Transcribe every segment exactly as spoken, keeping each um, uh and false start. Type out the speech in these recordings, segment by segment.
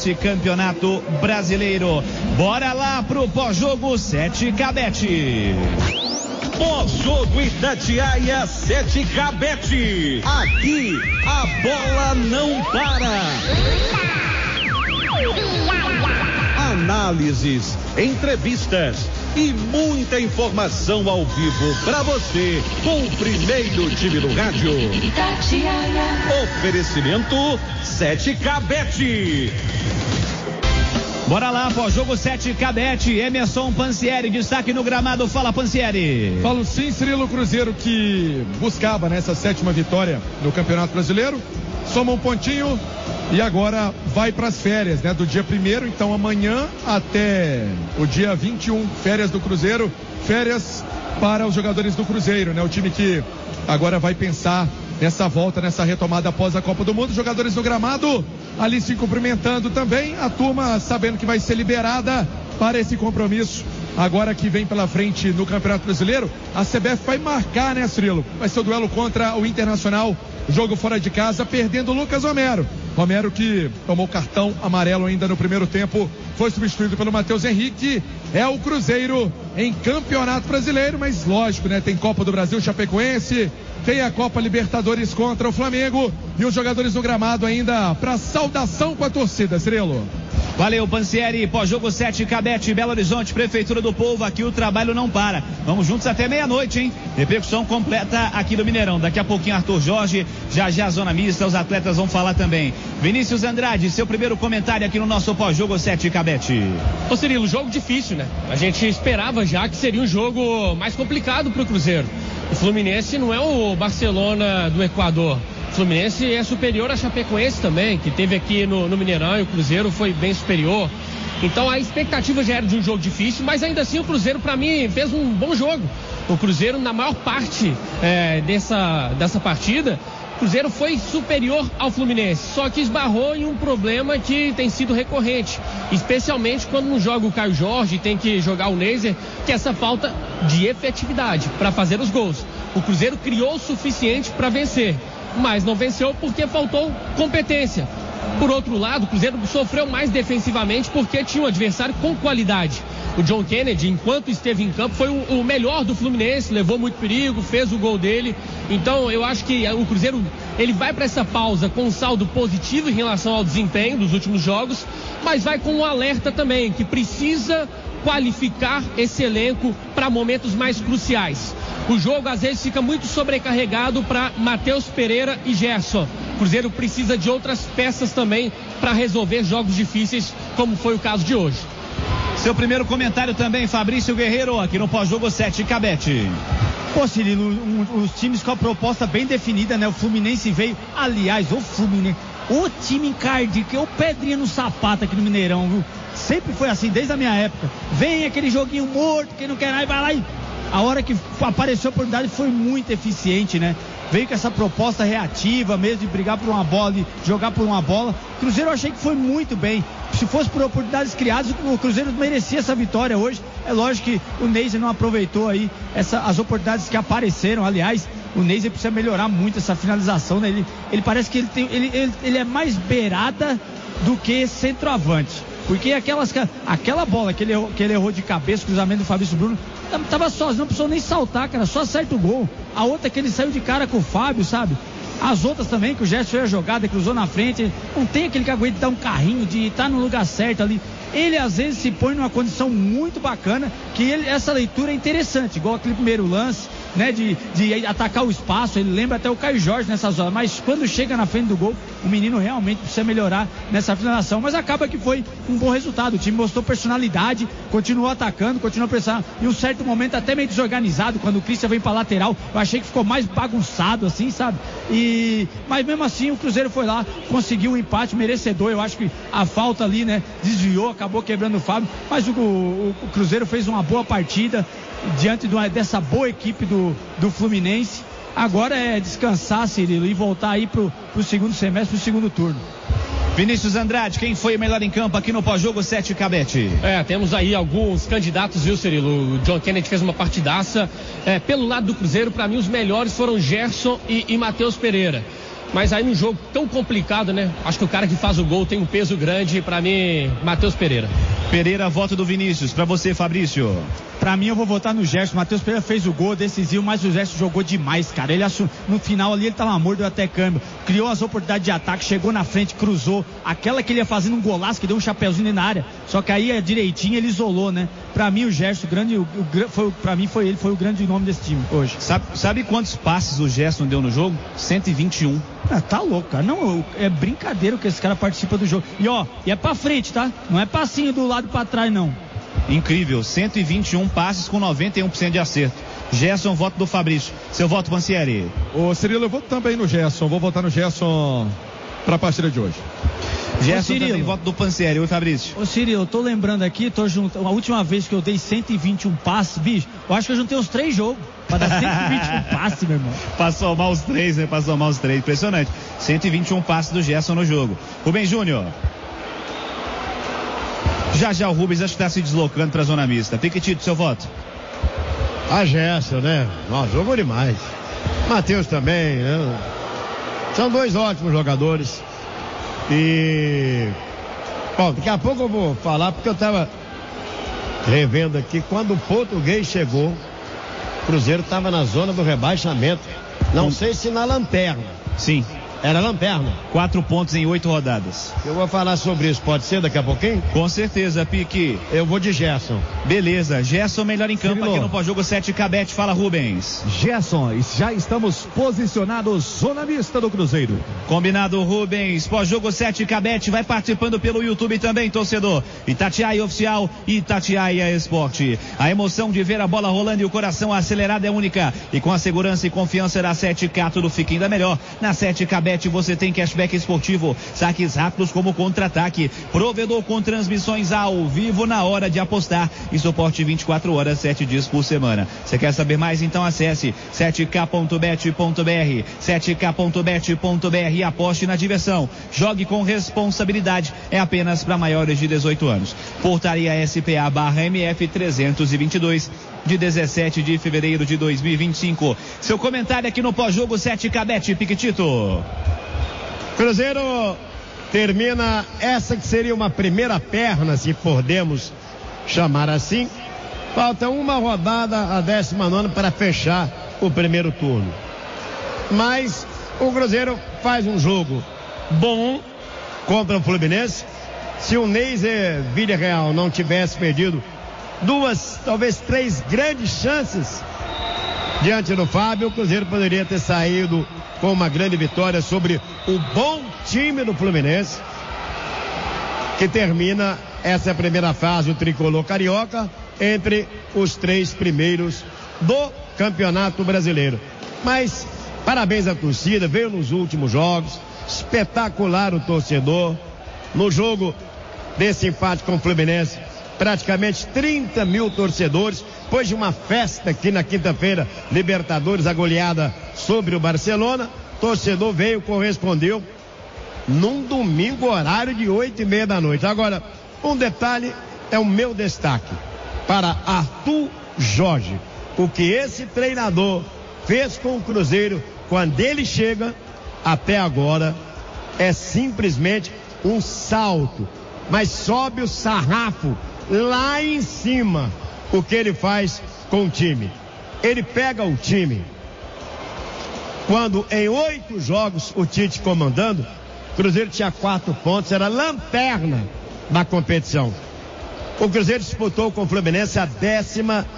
nesse campeonato brasileiro. Bora lá pro pós-jogo sete K Bet. Pós-jogo Itatiaia sete K Bet. Aqui a bola não para. Análises, entrevistas e muita informação ao vivo para você com o primeiro time do rádio. Itatiaia. Oferecimento sete K Bet. Bora lá, pós-jogo sete K Bet. Emerson Pansieri, destaque no gramado. Fala, Pansieri. Falo sim, Cirilo. Cruzeiro que buscava nessa sétima vitória no Campeonato Brasileiro, soma um pontinho e agora vai para as férias, né, do dia primeiro. Então amanhã até o dia vinte e um, férias do Cruzeiro, férias para os jogadores do Cruzeiro, né, o time que agora vai pensar nessa volta, nessa retomada após a Copa do Mundo. Jogadores no gramado ali se cumprimentando também, a turma sabendo que vai ser liberada para esse compromisso agora que vem pela frente no Campeonato Brasileiro. A C B F vai marcar, né, Cirilo? Vai ser o duelo contra o Internacional, jogo fora de casa, perdendo o Lucas Romero. Romero, que tomou cartão amarelo ainda no primeiro tempo, foi substituído pelo Matheus Henrique. É o Cruzeiro em Campeonato Brasileiro, mas lógico, né? Tem Copa do Brasil, Chapecoense, tem a Copa Libertadores contra o Flamengo e os jogadores no gramado ainda para saudação com a torcida, Cirilo. Valeu, Pansieri. Pós-jogo sete K Bet, Belo Horizonte, Prefeitura do Povo. Aqui o trabalho não para. Vamos juntos até meia-noite, hein? Repercussão completa aqui do Mineirão. Daqui a pouquinho Arthur Jorge, já já a zona mista, os atletas vão falar também. Vinícius Andrade, seu primeiro comentário aqui no nosso pós-jogo sete K Bet. Ô Cirilo, jogo difícil, né? A gente esperava já que seria um jogo mais complicado pro Cruzeiro. O Fluminense não é o Barcelona do Equador. O Fluminense é superior a Chapecoense também, que teve aqui no, no Mineirão, e o Cruzeiro foi bem superior. Então a expectativa já era de um jogo difícil, mas ainda assim o Cruzeiro, para mim, fez um bom jogo. O Cruzeiro, na maior parte é, dessa, dessa partida, o Cruzeiro foi superior ao Fluminense, só que esbarrou em um problema que tem sido recorrente, especialmente quando não joga o Caio Jorge, tem que jogar o Neiser, que é essa falta de efetividade para fazer os gols. O Cruzeiro criou o suficiente para vencer, mas não venceu porque faltou competência. Por outro lado, o Cruzeiro sofreu mais defensivamente porque tinha um adversário com qualidade. O John Kennedy, enquanto esteve em campo, foi o, o melhor do Fluminense, levou muito perigo, fez o gol dele. Então eu acho que o Cruzeiro ele vai para essa pausa com um saldo positivo em relação ao desempenho dos últimos jogos, mas vai com um alerta também, que precisa qualificar esse elenco para momentos mais cruciais. O jogo às vezes fica muito sobrecarregado para Matheus Pereira e Gerson. O Cruzeiro precisa de outras peças também para resolver jogos difíceis, como foi o caso de hoje. Seu primeiro comentário também, Fabrício Guerreiro, aqui no pós-jogo sete K Bet. Pô, Cirilo, um, os times com a proposta bem definida, né? O Fluminense veio, aliás, o Fluminense, o time encardido, que é o pedrinha no sapato aqui no Mineirão, viu? Sempre foi assim, desde a minha época. Vem aquele joguinho morto, quem não quer nada, vai lá e... A hora que apareceu a oportunidade foi muito eficiente, né? Veio com essa proposta reativa mesmo, de brigar por uma bola, de jogar por uma bola. O Cruzeiro eu achei que foi muito bem. Se fosse por oportunidades criadas, o Cruzeiro merecia essa vitória hoje. É lógico que o Neiser não aproveitou aí essa, as oportunidades que apareceram. Aliás, o Neiser precisa melhorar muito essa finalização, né? Ele, ele parece que ele, tem, ele, ele, ele é mais beirada do que centroavante. Porque aquelas, aquela bola que ele, errou, que ele errou de cabeça, cruzamento do Fabrício Bruno, tava sozinho, não precisou nem saltar, cara, só acerta o gol. A outra que ele saiu de cara com o Fábio, sabe? As outras também, que o Gerson fez a jogada, cruzou na frente, não tem aquele que aguenta dar um carrinho, de estar no lugar certo ali. Ele às vezes se põe numa condição muito bacana, que ele, essa leitura é interessante, igual aquele primeiro lance, né, de, de atacar o espaço. Ele lembra até o Caio Jorge nessa zona, mas quando chega na frente do gol, o menino realmente precisa melhorar nessa finalização, mas acaba que foi um bom resultado. O time mostrou personalidade, continuou atacando, continuou pressionando, em um certo momento até meio desorganizado, quando o Christian vem pra lateral, eu achei que ficou mais bagunçado assim, sabe? E, mas mesmo assim o Cruzeiro foi lá, conseguiu um empate merecedor. Eu acho que a falta ali, né, desviou, acabou quebrando o Fábio, mas o, o, o Cruzeiro fez uma boa partida diante de uma, dessa boa equipe do, do Fluminense. Agora é descansar, Cirilo, e voltar aí pro, pro segundo semestre, pro segundo turno. Vinícius Andrade, quem foi o melhor em campo aqui no pós-jogo sete K Bet? É, temos aí alguns candidatos, viu, Cirilo? O John Kennedy fez uma partidaça. É, pelo lado do Cruzeiro, para mim, os melhores foram Gerson e, e Matheus Pereira. Mas aí num jogo tão complicado, né? Acho que o cara que faz o gol tem um peso grande. Pra mim, Matheus Pereira. Pereira, voto do Vinícius. Pra você, Fabrício. Pra mim, eu vou votar no Gerson. Matheus Pereira fez o gol decisivo, mas o Gerson jogou demais, cara. Ele achou, no final ali, ele tava morto, deu até câmbio. Criou as oportunidades de ataque, chegou na frente, cruzou. Aquela que ele ia fazendo um golaço, que deu um chapeuzinho na área. Só que aí, direitinho, ele isolou, né? Pra mim, o Gerson, grande, o, o, foi, pra mim, foi ele, foi o grande nome desse time hoje. Sabe, sabe quantos passes o Gerson deu no jogo? cento e vinte e um. Ah, tá louco, cara. Não, é brincadeira que esse cara participa do jogo. E ó, e é pra frente, tá? Não é passinho do lado pra trás, não. Incrível, cento e vinte e um passes com noventa e um por cento de acerto. Gerson, voto do Fabrício. Seu voto, Pansieri. Ô, Cirilo, eu voto também no Gerson. Vou votar no Gerson pra partida de hoje. Gerson também, voto do Pansieri. Oi, Fabrício. Ô, Cirilo, eu tô lembrando aqui, tô juntando, a última vez que eu dei cento e vinte e um passes, bicho, eu acho que eu juntei os três jogos pra dar cento e vinte e um passes, meu irmão. Passou mal os três, né? Passou mal os três. Impressionante. cento e vinte e um passes do Gerson no jogo. Rubem Júnior. Já já o Rubens acho que está se deslocando para a zona mista. Piquetito, seu voto. A Gerson, né? Nossa, jogou demais. Matheus também, né? São dois ótimos jogadores. E... Bom, daqui a pouco eu vou falar, porque eu estava revendo aqui, quando o Português chegou, o Cruzeiro estava na zona do rebaixamento. Não sei se na lanterna. Sim. Era lanterna. Quatro pontos em oito rodadas. Eu vou falar sobre isso, pode ser daqui a pouquinho? Com certeza, Pique. Eu vou de Gerson. Beleza, Gerson melhor em campo. Cirilo. Aqui no pós-jogo sete Cabete. Fala, Rubens. Gerson, já estamos posicionados zona mista do Cruzeiro. Combinado, Rubens. Pós-jogo sete Cabete vai participando pelo YouTube também, torcedor. Itatiaia Oficial, Itatiaia Esporte. A emoção de ver a bola rolando e o coração acelerado é única. E com a segurança e confiança da sete K, tudo fica ainda melhor. Na sete Cabete você tem cashback esportivo, saques rápidos como contra-ataque, provedor com transmissões ao vivo na hora de apostar e suporte vinte e quatro horas, sete dias por semana. Você quer saber mais? Então acesse sete k ponto bet ponto b r, sete k ponto bet ponto b r e aposte na diversão. Jogue com responsabilidade, é apenas para maiores de dezoito anos. Portaria S P A barra M F trezentos e vinte e dois, de dezessete de fevereiro de dois mil e vinte e cinco. Seu comentário aqui no pós-jogo sete Cabete, Piquetito. Cruzeiro termina essa que seria uma primeira perna, se podemos chamar assim. Falta uma rodada, a décima nona, para fechar o primeiro turno. Mas o Cruzeiro faz um jogo bom contra o Fluminense. Se o Neiser Villarreal não tivesse perdido duas, talvez três grandes chances diante do Fábio, o Cruzeiro poderia ter saído com uma grande vitória sobre o bom time do Fluminense, que termina essa primeira fase, o tricolor carioca, entre os três primeiros do Campeonato Brasileiro. Mas parabéns à torcida, veio nos últimos jogos, espetacular o torcedor. No jogo desse empate com o Fluminense, praticamente trinta mil torcedores, depois de uma festa aqui na quinta-feira, Libertadores, a goleada sobre o Barcelona. Torcedor veio, correspondeu num domingo, horário de oito e meia da noite. Agora, um detalhe é o meu destaque para Arthur Jorge. O que esse treinador fez com o Cruzeiro quando ele chega até agora é simplesmente um salto, mas sobe o sarrafo lá em cima. O que ele faz com o time? Ele pega o time quando em oito jogos o Tite comandando, o Cruzeiro tinha quatro pontos, era lanterna da competição. O Cruzeiro disputou com o Fluminense a décima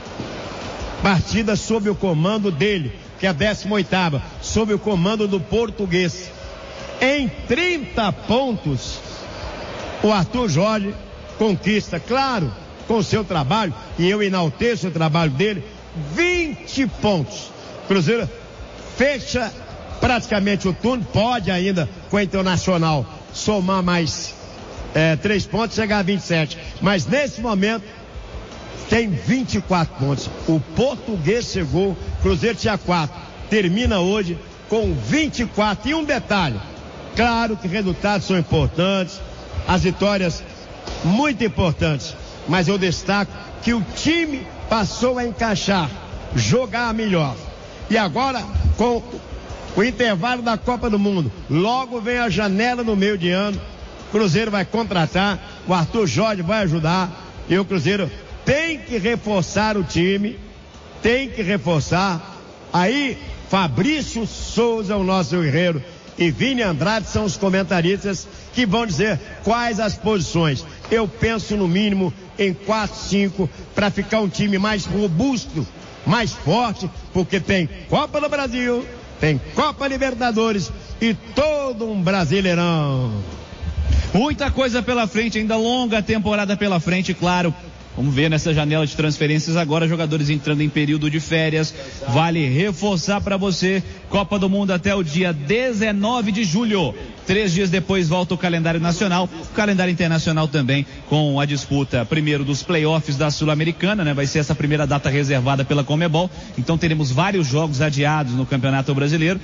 partida sob o comando dele, que é a décima oitava, sob o comando do Português. Em trinta pontos, o Arthur Jorge conquista, claro, com o seu trabalho, e eu enalteço o trabalho dele, vinte pontos. Cruzeiro fecha praticamente o turno, pode ainda com a Internacional somar mais é, três pontos, chegar a vinte e sete, mas nesse momento tem vinte e quatro pontos. O Português chegou, Cruzeiro tinha quatro, termina hoje com vinte e quatro. E um detalhe, claro que resultados são importantes, as vitórias muito importantes, mas eu destaco que o time passou a encaixar, jogar melhor. E agora, com o intervalo da Copa do Mundo. Logo vem a janela no meio de ano. O Cruzeiro vai contratar, o Arthur Jorge vai ajudar e o Cruzeiro tem que reforçar o time, tem que reforçar. Aí, Fabrício Souza, o nosso guerreiro, e Vini Andrade são os comentaristas que vão dizer quais as posições. Eu penso no mínimo em quatro, cinco para ficar um time mais robusto, mais forte, porque tem Copa do Brasil, tem Copa Libertadores e todo um Brasileirão. Muita coisa pela frente, ainda longa temporada pela frente, claro. Vamos ver nessa janela de transferências agora, jogadores entrando em período de férias. Vale reforçar para você, Copa do Mundo até o dia dezenove de julho. Três dias depois volta o calendário nacional, o calendário internacional também, com a disputa primeiro dos playoffs da Sul-Americana, né? Vai ser essa primeira data reservada pela Conmebol. Então teremos vários jogos adiados no Campeonato Brasileiro.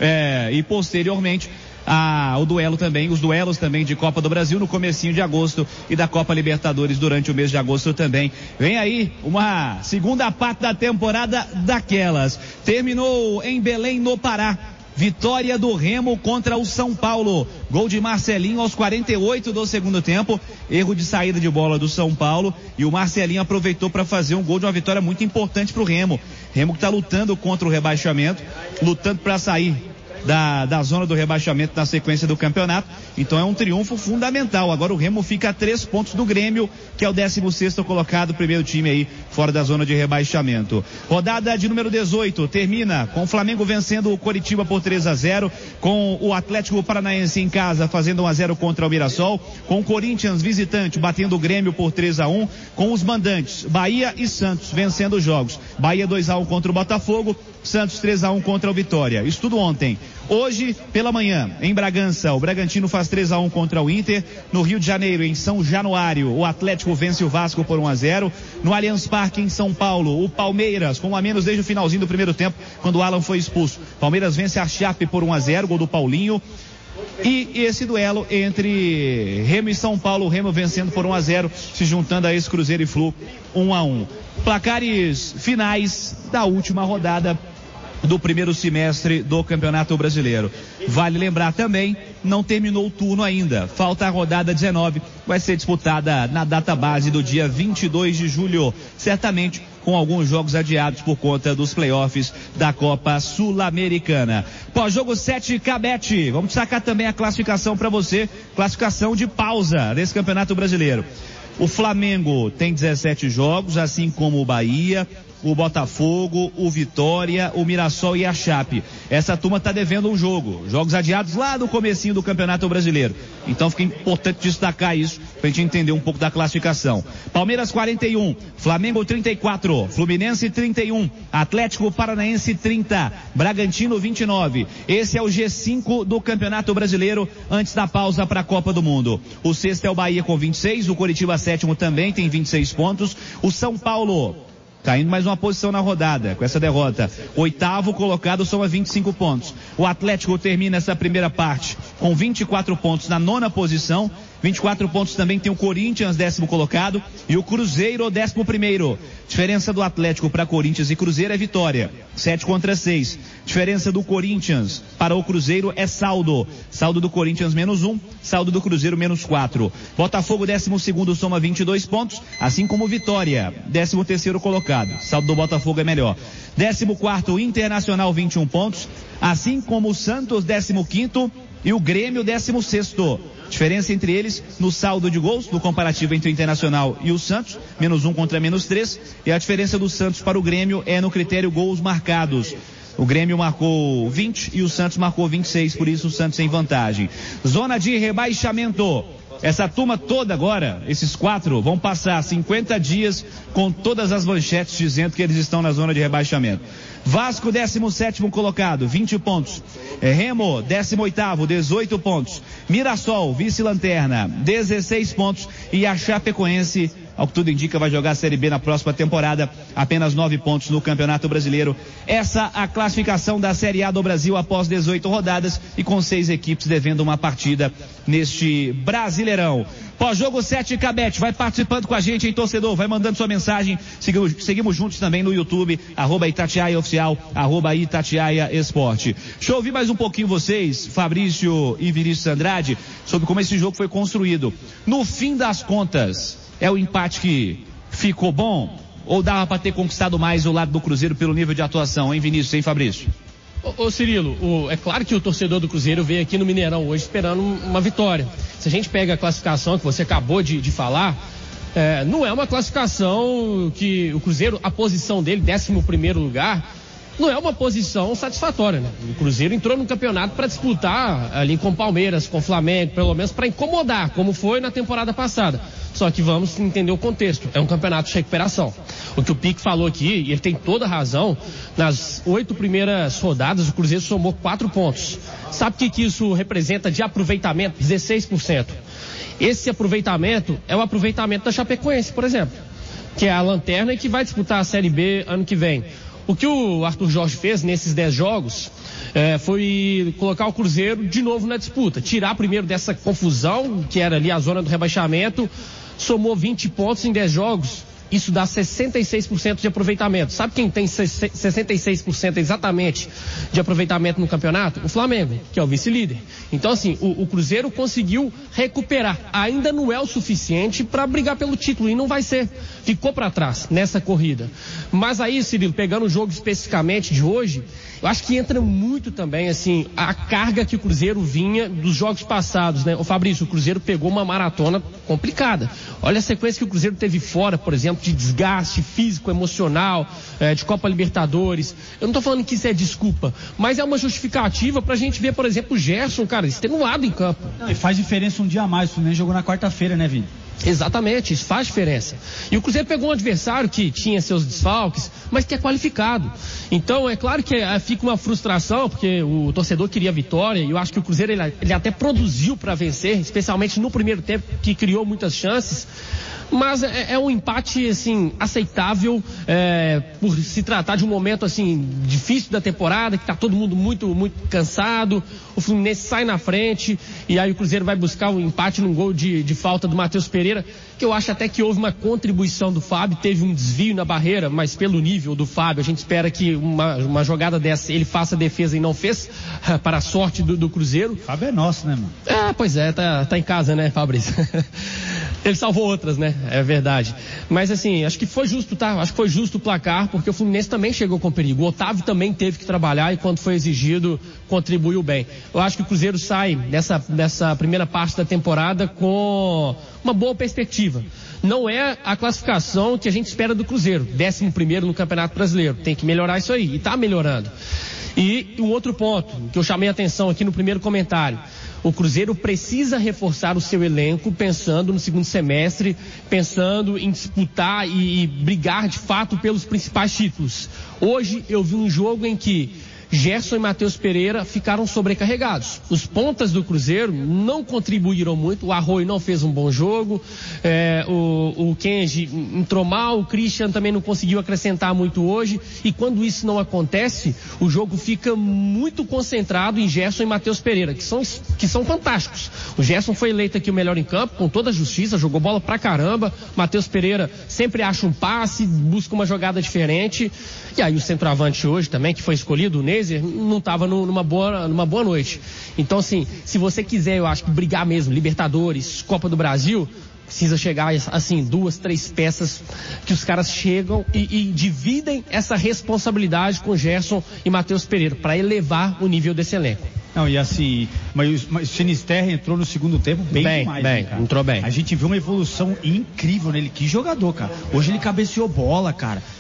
É, e posteriormente Ah, o duelo também, os duelos também de Copa do Brasil no comecinho de agosto e da Copa Libertadores durante o mês de agosto também. Vem aí uma segunda parte da temporada daquelas. Terminou em Belém, no Pará. Vitória do Remo contra o São Paulo. Gol de Marcelinho aos quarenta e oito do segundo tempo. Erro de saída de bola do São Paulo. E o Marcelinho aproveitou para fazer um gol de uma vitória muito importante para o Remo. Remo que está lutando contra o rebaixamento, lutando para sair Da, da zona do rebaixamento na sequência do campeonato. Então é um triunfo fundamental. Agora o Remo fica a três pontos do Grêmio, que é o décimo sexto colocado, primeiro time aí fora da zona de rebaixamento. Rodada de número dezoito termina com o Flamengo vencendo o Coritiba por três a zero, com o Atlético Paranaense em casa fazendo um a zero contra o Mirassol, com o Corinthians visitante batendo o Grêmio por três a um, com os mandantes Bahia e Santos vencendo os jogos. Bahia dois a um contra o Botafogo, Santos três a um contra o Vitória. Isso tudo ontem. Hoje, pela manhã, em Bragança, o Bragantino faz três a um contra o Inter. No Rio de Janeiro, em São Januário, o Atlético vence o Vasco por um a zero. No Allianz Parque, em São Paulo, o Palmeiras, com um a menos desde o finalzinho do primeiro tempo, quando o Alan foi expulso. Palmeiras vence a Chape por um a zero, gol do Paulinho. E esse duelo entre Remo e São Paulo, o Remo vencendo por um a zero, se juntando a esse Cruzeiro e Flu, um a um. Placares finais da última rodada do primeiro semestre do Campeonato Brasileiro. Vale lembrar também, não terminou o turno ainda. Falta a rodada dezenove, vai ser disputada na data base do dia vinte e dois de julho, certamente com alguns jogos adiados por conta dos playoffs da Copa Sul-Americana. Pós-jogo sete, Cabete. Vamos destacar também a classificação para você, classificação de pausa desse Campeonato Brasileiro. O Flamengo tem dezessete jogos, assim como o Bahia, o Botafogo, o Vitória, o Mirassol e a Chape. Essa turma está devendo um jogo. Jogos adiados lá no comecinho do Campeonato Brasileiro. Então fica importante destacar isso para a gente entender um pouco da classificação. Palmeiras quarenta e um, Flamengo trinta e quatro, Fluminense trinta e um, Atlético Paranaense trinta, Bragantino vinte e nove. Esse é o G cinco do Campeonato Brasileiro antes da pausa para a Copa do Mundo. O sexto é o Bahia com vinte e seis, o Coritiba sétimo também tem vinte e seis pontos. O São Paulo caindo mais uma posição na rodada, com essa derrota. Oitavo colocado, soma vinte e cinco pontos. O Atlético termina essa primeira parte com vinte e quatro pontos na nona posição. vinte e quatro pontos também tem o Corinthians, décimo colocado, e o Cruzeiro, décimo primeiro. Diferença do Atlético para Corinthians e Cruzeiro é vitória, sete contra seis. Diferença do Corinthians para o Cruzeiro é saldo. Saldo do Corinthians menos um, saldo do Cruzeiro menos quatro. Botafogo, décimo segundo, soma vinte e dois pontos, assim como Vitória, décimo terceiro colocado. Saldo do Botafogo é melhor. Décimo quarto, Internacional, vinte e um pontos, assim como o Santos, décimo quinto, e o Grêmio, décimo sexto. Diferença entre eles no saldo de gols, no comparativo entre o Internacional e o Santos, menos um contra menos três, e a diferença do Santos para o Grêmio é no critério gols marcados. O Grêmio marcou vinte e o Santos marcou vinte e seis, por isso o Santos em vantagem. Zona de rebaixamento. Essa turma toda agora, esses quatro, vão passar cinquenta dias com todas as manchetes dizendo que eles estão na zona de rebaixamento. Vasco, décimo sétimo colocado, vinte pontos. Remo, décimo oitavo, dezoito pontos. Mirassol, vice-lanterna, dezesseis pontos. E a Chapecoense ao que tudo indica, vai jogar a Série B na próxima temporada, apenas nove pontos no Campeonato Brasileiro. Essa a classificação da Série A do Brasil após dezoito rodadas e com seis equipes devendo uma partida neste Brasileirão. Pós-jogo sete Cabete, vai participando com a gente, hein, torcedor, vai mandando sua mensagem, seguimos, seguimos juntos também no YouTube, arroba Itatiaia Oficial, arroba Itatiaia Esporte. Deixa eu ouvir mais um pouquinho vocês, Fabrício e Vinícius Andrade, sobre como esse jogo foi construído. No fim das contas, é o empate que ficou bom? Ou dava para ter conquistado mais o lado do Cruzeiro pelo nível de atuação, hein, Vinícius, hein, Fabrício? Ô, ô Cirilo, o, é claro que o torcedor do Cruzeiro veio aqui no Mineirão hoje esperando uma vitória. Se a gente pega a classificação que você acabou de, de falar, é, não é uma classificação que o Cruzeiro, a posição dele, décimo primeiro lugar, não é uma posição satisfatória, né? O Cruzeiro entrou no campeonato para disputar ali com Palmeiras, com Flamengo, pelo menos para incomodar, como foi na temporada passada. Só que vamos entender o contexto, é um campeonato de recuperação. O que o Pique falou aqui, e ele tem toda a razão, nas oito primeiras rodadas o Cruzeiro somou quatro pontos. Sabe o que, que isso representa de aproveitamento? dezesseis por cento. Esse aproveitamento é o aproveitamento da Chapecoense, por exemplo, que é a lanterna e que vai disputar a Série B ano que vem. O que o Arthur Jorge fez nesses dez jogos é, foi colocar o Cruzeiro de novo na disputa. Tirar primeiro dessa confusão, que era ali a zona do rebaixamento, somou vinte pontos em dez jogos. Isso dá sessenta e seis por cento de aproveitamento. Sabe quem tem sessenta e seis por cento exatamente de aproveitamento no campeonato? O Flamengo, que é o vice-líder. Então, assim, o, o Cruzeiro conseguiu recuperar. Ainda não é o suficiente para brigar pelo título, e não vai ser. Ficou para trás nessa corrida. Mas aí, Cirilo, pegando o jogo especificamente de hoje, eu acho que entra muito também, assim, a carga que o Cruzeiro vinha dos jogos passados, né? Ô Fabrício, o Cruzeiro pegou uma maratona complicada. Olha a sequência que o Cruzeiro teve fora, por exemplo, de desgaste físico, emocional, é, de Copa Libertadores. Eu não tô falando que isso é desculpa, mas é uma justificativa pra gente ver, por exemplo, o Gerson, cara, extenuado em campo. Não, e faz diferença um dia a mais, o Fluminense jogou na quarta-feira, né, Vini? Exatamente, isso faz diferença. E o Cruzeiro pegou um adversário que tinha seus desfalques, mas que é qualificado. Então, é claro que é, fica uma frustração, porque o torcedor queria vitória, e eu acho que o Cruzeiro ele, ele até produziu para vencer, especialmente no primeiro tempo, que criou muitas chances. Mas é, é um empate, assim, aceitável, é, por se tratar de um momento, assim, difícil da temporada, que tá todo mundo muito, muito cansado. O Fluminense sai na frente e aí o Cruzeiro vai buscar um empate num gol de, de falta do Matheus Pereira, que eu acho até que houve uma contribuição do Fábio, teve um desvio na barreira, mas pelo nível do Fábio, a gente espera que uma, uma jogada dessa ele faça a defesa e não fez, para a sorte do, do Cruzeiro. O Fábio é nosso, né, mano? É, pois é, tá, tá em casa, né, Fabrício? Ele salvou outras, né? É verdade. Mas assim, acho que foi justo, tá? Acho que foi justo o placar, porque o Fluminense também chegou com perigo. O Otávio também teve que trabalhar e quando foi exigido, contribuiu bem. Eu acho que o Cruzeiro sai dessa, dessa primeira parte da temporada com uma boa perspectiva. Não é a classificação que a gente espera do Cruzeiro. décimo primeiro no Campeonato Brasileiro. Tem que melhorar isso aí. E tá melhorando. E um outro ponto que eu chamei a atenção aqui no primeiro comentário. O Cruzeiro precisa reforçar o seu elenco pensando no segundo semestre, pensando em disputar e, e brigar de fato pelos principais títulos. Hoje eu vi um jogo em que Gerson e Matheus Pereira ficaram sobrecarregados. Os pontas do Cruzeiro não contribuíram muito, o Arroio não fez um bom jogo, é, o, o Kenji entrou mal, o Christian também não conseguiu acrescentar muito hoje, e quando isso não acontece, o jogo fica muito concentrado em Gerson e Matheus Pereira, que são, que são fantásticos. O Gerson foi eleito aqui o melhor em campo, com toda a justiça, jogou bola pra caramba. Matheus Pereira sempre acha um passe, busca uma jogada diferente, e aí o centroavante hoje também, que foi escolhido, o Ney, não estava numa boa, numa boa noite. Então, assim, se você quiser, eu acho que brigar mesmo, Libertadores, Copa do Brasil, precisa chegar, assim, duas, três peças que os caras chegam e, e dividem essa responsabilidade com Gerson e Matheus Pereira, para elevar o nível desse elenco. Não, e assim, mas, mas o Sinisterra entrou no segundo tempo bem, bem demais, bem, né, cara? Entrou bem. A gente viu uma evolução incrível nele, que jogador, cara. Hoje ele cabeceou bola, cara.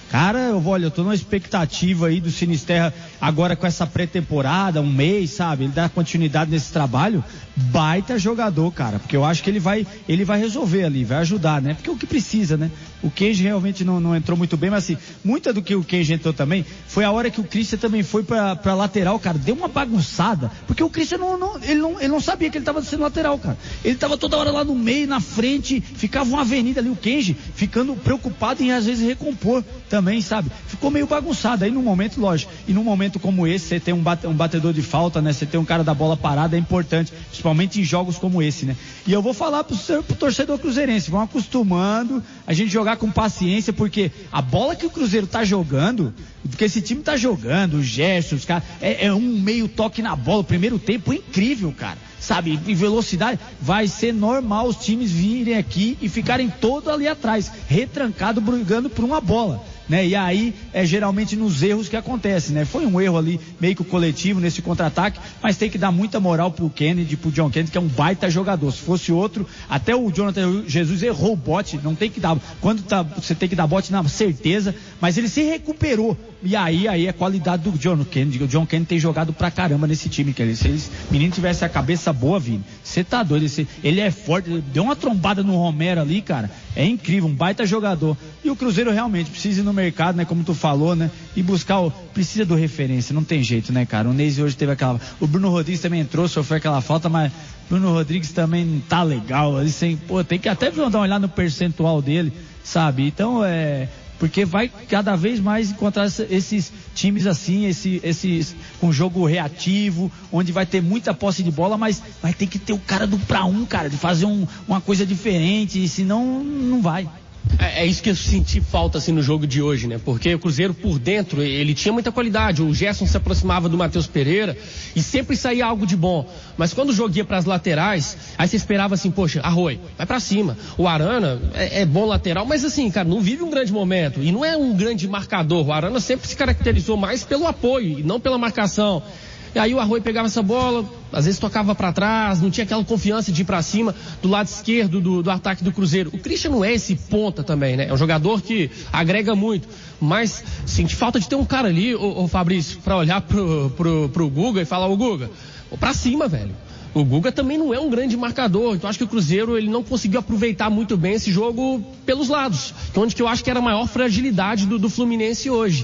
Cara, eu olha, eu tô numa expectativa aí do Sinisterra agora com essa pré-temporada, um mês, sabe? Ele dá continuidade nesse trabalho, baita jogador, cara, porque eu acho que ele vai, ele vai resolver ali, vai ajudar, né? Porque é o que precisa, né? O Kenji realmente não, não entrou muito bem, mas assim, muita do que o Kenji entrou também foi a hora que o Christian também foi pra, pra lateral, cara, deu uma bagunçada, porque o Christian não, não, ele, não, ele não sabia que ele tava sendo lateral, cara. Ele tava toda hora lá no meio, na frente, ficava uma avenida ali, o Kenji ficando preocupado em às vezes recompor também, sabe? Ficou meio bagunçado aí num momento, lógico, e num momento como esse, você tem um, bate, um batedor de falta, né? Você tem um cara da bola parada, é importante, principalmente em jogos como esse, né? E eu vou falar pro, pro torcedor cruzeirense, vão acostumando a gente jogar com paciência, porque a bola que o Cruzeiro tá jogando, porque esse time tá jogando, os gestos, cara, é, é um meio toque na bola, o primeiro tempo é incrível, cara, sabe, em velocidade, vai ser normal os times virem aqui e ficarem todos ali atrás, retrancados, brigando por uma bola, né? E aí é geralmente nos erros que acontece, né? Foi um erro ali meio que coletivo nesse contra-ataque, mas tem que dar muita moral pro Kennedy, pro John Kennedy, que é um baita jogador. Se fosse outro, até o Jonathan Jesus errou o bote, não tem que dar, quando tá, você tem que dar bote na certeza, mas ele se recuperou. E aí, aí é a qualidade do John Kennedy. O John Kennedy tem jogado pra caramba nesse time, que se esse menino tivesse a cabeça boa, Vini, você tá doido, esse, ele é forte, ele deu uma trombada no Romero ali, cara, é incrível, um baita jogador. E o Cruzeiro realmente precisa ir no mercado, né, como tu falou, né, e buscar o, precisa do referência, não tem jeito, né, cara, o Neise hoje teve aquela, o Bruno Rodrigues também entrou, sofreu aquela falta, mas Bruno Rodrigues também não tá legal, ali sem, pô, tem que até dar uma olhada no percentual dele, sabe, então é... porque vai cada vez mais encontrar esses times assim, esse, esses com jogo reativo, onde vai ter muita posse de bola, mas vai ter que ter o cara do pra um, cara, de fazer um, uma coisa diferente, senão não vai. É, é isso que eu senti falta assim no jogo de hoje, né? Porque o Cruzeiro por dentro, ele tinha muita qualidade. O Gerson se aproximava do Matheus Pereira e sempre saía algo de bom. Mas quando o jogo ia pras laterais, aí você esperava assim, poxa, Arroio, vai pra cima. O Arana é, é bom lateral, mas assim, cara, não vive um grande momento e não é um grande marcador. O Arana sempre se caracterizou mais pelo apoio e não pela marcação. E aí o Arroio pegava essa bola, às vezes tocava para trás, não tinha aquela confiança de ir para cima do lado esquerdo do, do ataque do Cruzeiro. O Christian não é esse ponta também, né? É um jogador que agrega muito, mas sente falta de ter um cara ali, ô, ô Fabrício, para olhar pro, pro, pro Guga e falar, ô Guga, pra cima, velho. O Guga também não é um grande marcador, então acho que o Cruzeiro ele não conseguiu aproveitar muito bem esse jogo pelos lados, onde que eu acho que era a maior fragilidade do, do Fluminense hoje.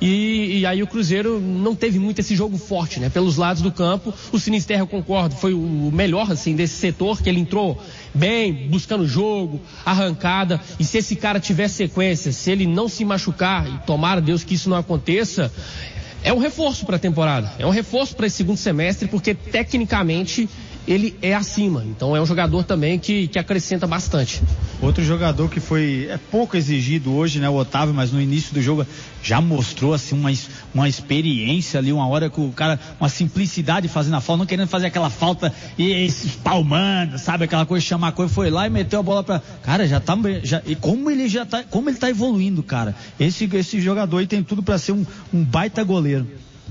E, e aí o Cruzeiro não teve muito esse jogo forte, né? Pelos lados do campo, o Sinisterra, eu concordo, foi o melhor assim desse setor, que ele entrou bem, buscando jogo, arrancada, e se esse cara tiver sequência, se ele não se machucar, e tomara Deus que isso não aconteça, é um reforço para a temporada, é um reforço para esse segundo semestre, porque tecnicamente ele é acima, então é um jogador também que, que acrescenta bastante. Outro jogador que foi é pouco exigido hoje, né, o Otávio, mas no início do jogo já mostrou assim uma, uma experiência ali, uma hora que o cara, uma simplicidade fazendo a falta, não querendo fazer aquela falta e espalmando, sabe, aquela coisa, chamar a coisa, foi lá e meteu a bola pra, cara, já tá, já, e como ele já tá, como ele tá evoluindo, cara, esse, esse jogador aí tem tudo pra ser um, um baita goleiro.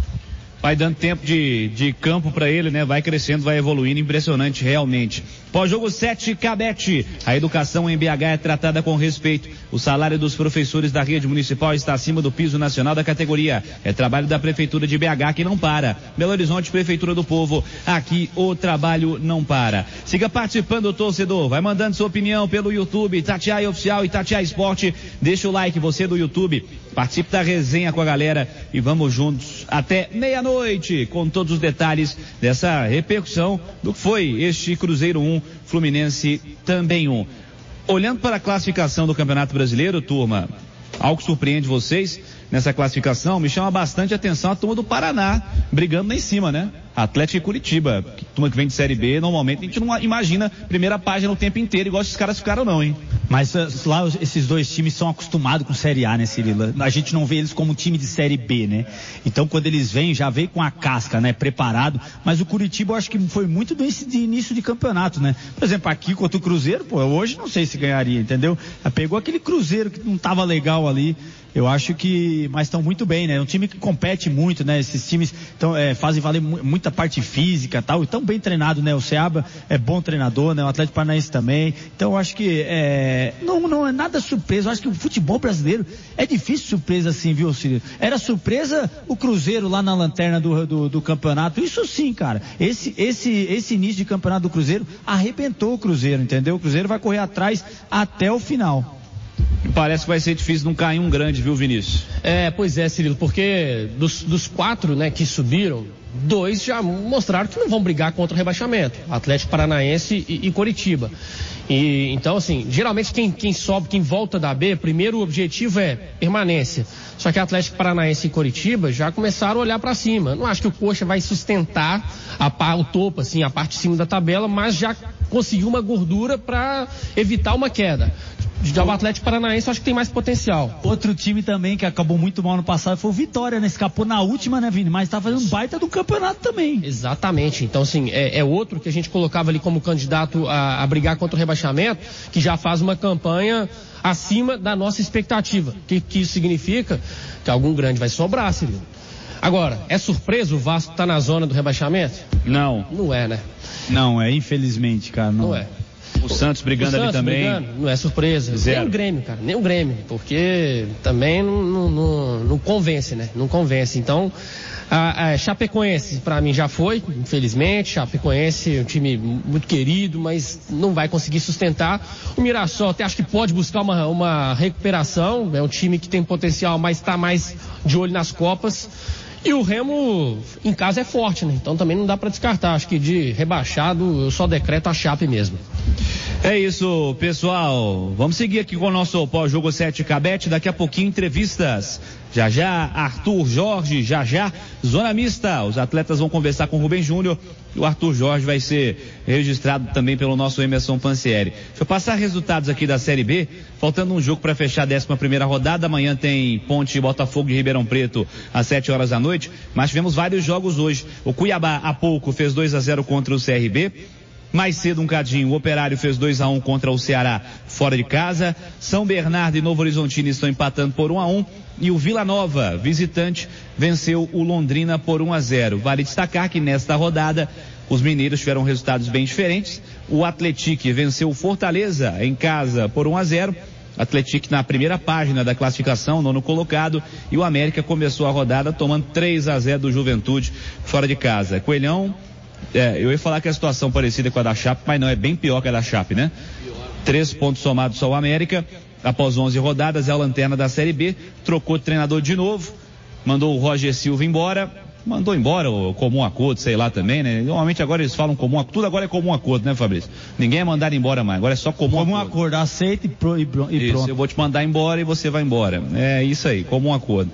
Vai dando tempo de, de campo para ele, né? Vai crescendo, vai evoluindo, impressionante realmente. Pós-jogo sete, Cabete. A educação em B H é tratada com respeito. O salário dos professores da rede municipal está acima do piso nacional da categoria. É trabalho da Prefeitura de B H que não para. Belo Horizonte, Prefeitura do Povo. Aqui o trabalho não para. Siga participando, torcedor. Vai mandando sua opinião pelo YouTube, Itatiaia Oficial e Itatiaia Esporte. Deixa o like, você do YouTube. Participe da resenha com a galera e vamos juntos até meia-noite com todos os detalhes dessa repercussão do que foi este Cruzeiro um, Fluminense também um. Olhando para a classificação do Campeonato Brasileiro, turma, algo que surpreende vocês nessa classificação, me chama bastante a atenção a turma do Paraná, brigando lá em cima, né? Atlético e Curitiba, turma que vem de Série B, normalmente a gente não imagina primeira página o tempo inteiro, igual esses caras ficaram não, hein? Mas lá esses dois times são acostumados com Série A, né, Cirila? A gente não vê eles como um time de Série B, né? Então quando eles vêm, já vem com a casca, né, preparado, mas o Curitiba eu acho que foi muito do início de campeonato, né? Por exemplo, aqui contra o Cruzeiro, pô, hoje não sei se ganharia, entendeu? Pegou aquele Cruzeiro que não tava legal ali, Eu acho que, mas estão muito bem, né? É um time que compete muito, né? Esses times tão, é, fazem valer muita parte física e tal, e tão bem treinado, né? O Seaba é bom treinador, né? O Atlético Paranaense também. Então eu acho que é, não, não é nada surpresa. Eu acho que o futebol brasileiro é difícil surpresa assim, viu, Cílio? Era surpresa o Cruzeiro lá na lanterna do, do, do campeonato. Isso sim, cara. Esse, esse, esse início de campeonato do Cruzeiro arrebentou o Cruzeiro, entendeu? O Cruzeiro vai correr atrás até o final. Parece que vai ser difícil não cair um grande, viu, Vinícius? É, pois é, Cirilo, porque dos, dos quatro, né, que subiram, dois já mostraram que não vão brigar contra o rebaixamento. Atlético Paranaense e, e Coritiba. E, então, assim, geralmente quem, quem sobe, quem volta da B, primeiro o objetivo é permanência. Só que Atlético Paranaense e Coritiba já começaram a olhar para cima. Não acho que o Coxa vai sustentar a, o topo, assim, a parte de cima da tabela, mas já conseguiu uma gordura para evitar uma queda. O Atlético Paranaense eu acho que tem mais potencial. Outro time também que acabou muito mal no passado foi o Vitória, né? Escapou na última, né, Vini? Mas tá fazendo um baita do campeonato também. Exatamente. Então, assim, é, é outro que a gente colocava ali como candidato a, a brigar contra o rebaixamento, que já faz uma campanha acima da nossa expectativa. Que, que isso significa? Que algum grande vai sobrar, Cirilo. Agora, é surpresa o Vasco tá na zona do rebaixamento? Não. Não é, né? Não, é infelizmente, cara. Não, não é. O Santos brigando o Santos ali também. Brigando, não é surpresa. Zero. Nem o Grêmio, cara. Nem o Grêmio. Porque também não, não, não, não convence, né? Não convence. Então, a, a Chapecoense, pra mim, já foi, infelizmente. Chapecoense é um time muito querido, mas não vai conseguir sustentar. O Mirassol até acho que pode buscar uma, uma recuperação. É um time que tem potencial, mas está mais de olho nas Copas. E o Remo em casa é forte, né? Então também não dá para descartar. Acho que de rebaixado eu só decreto a Chape mesmo. É isso, pessoal. Vamos seguir aqui com o nosso pós-jogo sete Cabete. Daqui a pouquinho entrevistas. Já já, Arthur Jorge, já já, zona mista. Os atletas vão conversar com o Rubem Júnior e o Arthur Jorge vai ser registrado também pelo nosso Emerson Pansieri. Deixa eu passar resultados aqui da Série B. Faltando um jogo para fechar a décima primeira rodada. Amanhã tem Ponte, Botafogo e Ribeirão Preto às sete horas da noite. Mas tivemos vários jogos hoje. O Cuiabá há pouco fez dois a zero contra o C R B. Mais cedo um cadinho, o Operário fez dois a um contra o Ceará fora de casa. São Bernardo e Novo Horizontino estão empatando por um a um. E o Vila Nova, visitante, venceu o Londrina por um a zero. Vale destacar que nesta rodada os mineiros tiveram resultados bem diferentes. O Atlético venceu o Fortaleza em casa por um a zero. Atlético na primeira página da classificação, nono colocado. E o América começou a rodada tomando três a zero do Juventude fora de casa. Coelhão, é, eu ia falar que é a situação parecida com a da Chape, mas não, é bem pior que a da Chape, né? Três pontos somados só o América. Após onze rodadas, é a lanterna da Série B. Trocou de treinador de novo. Mandou o Roger Silva embora. Mandou embora o comum acordo, sei lá também, né? Normalmente agora eles falam comum acordo. Tudo agora é comum acordo, né, Fabrício? Ninguém é mandado embora mais. Agora é só comum, comum acordo. acordo. Aceita e, pro, e, pro, e isso, pronto. Eu vou te mandar embora e você vai embora. É isso aí, comum acordo.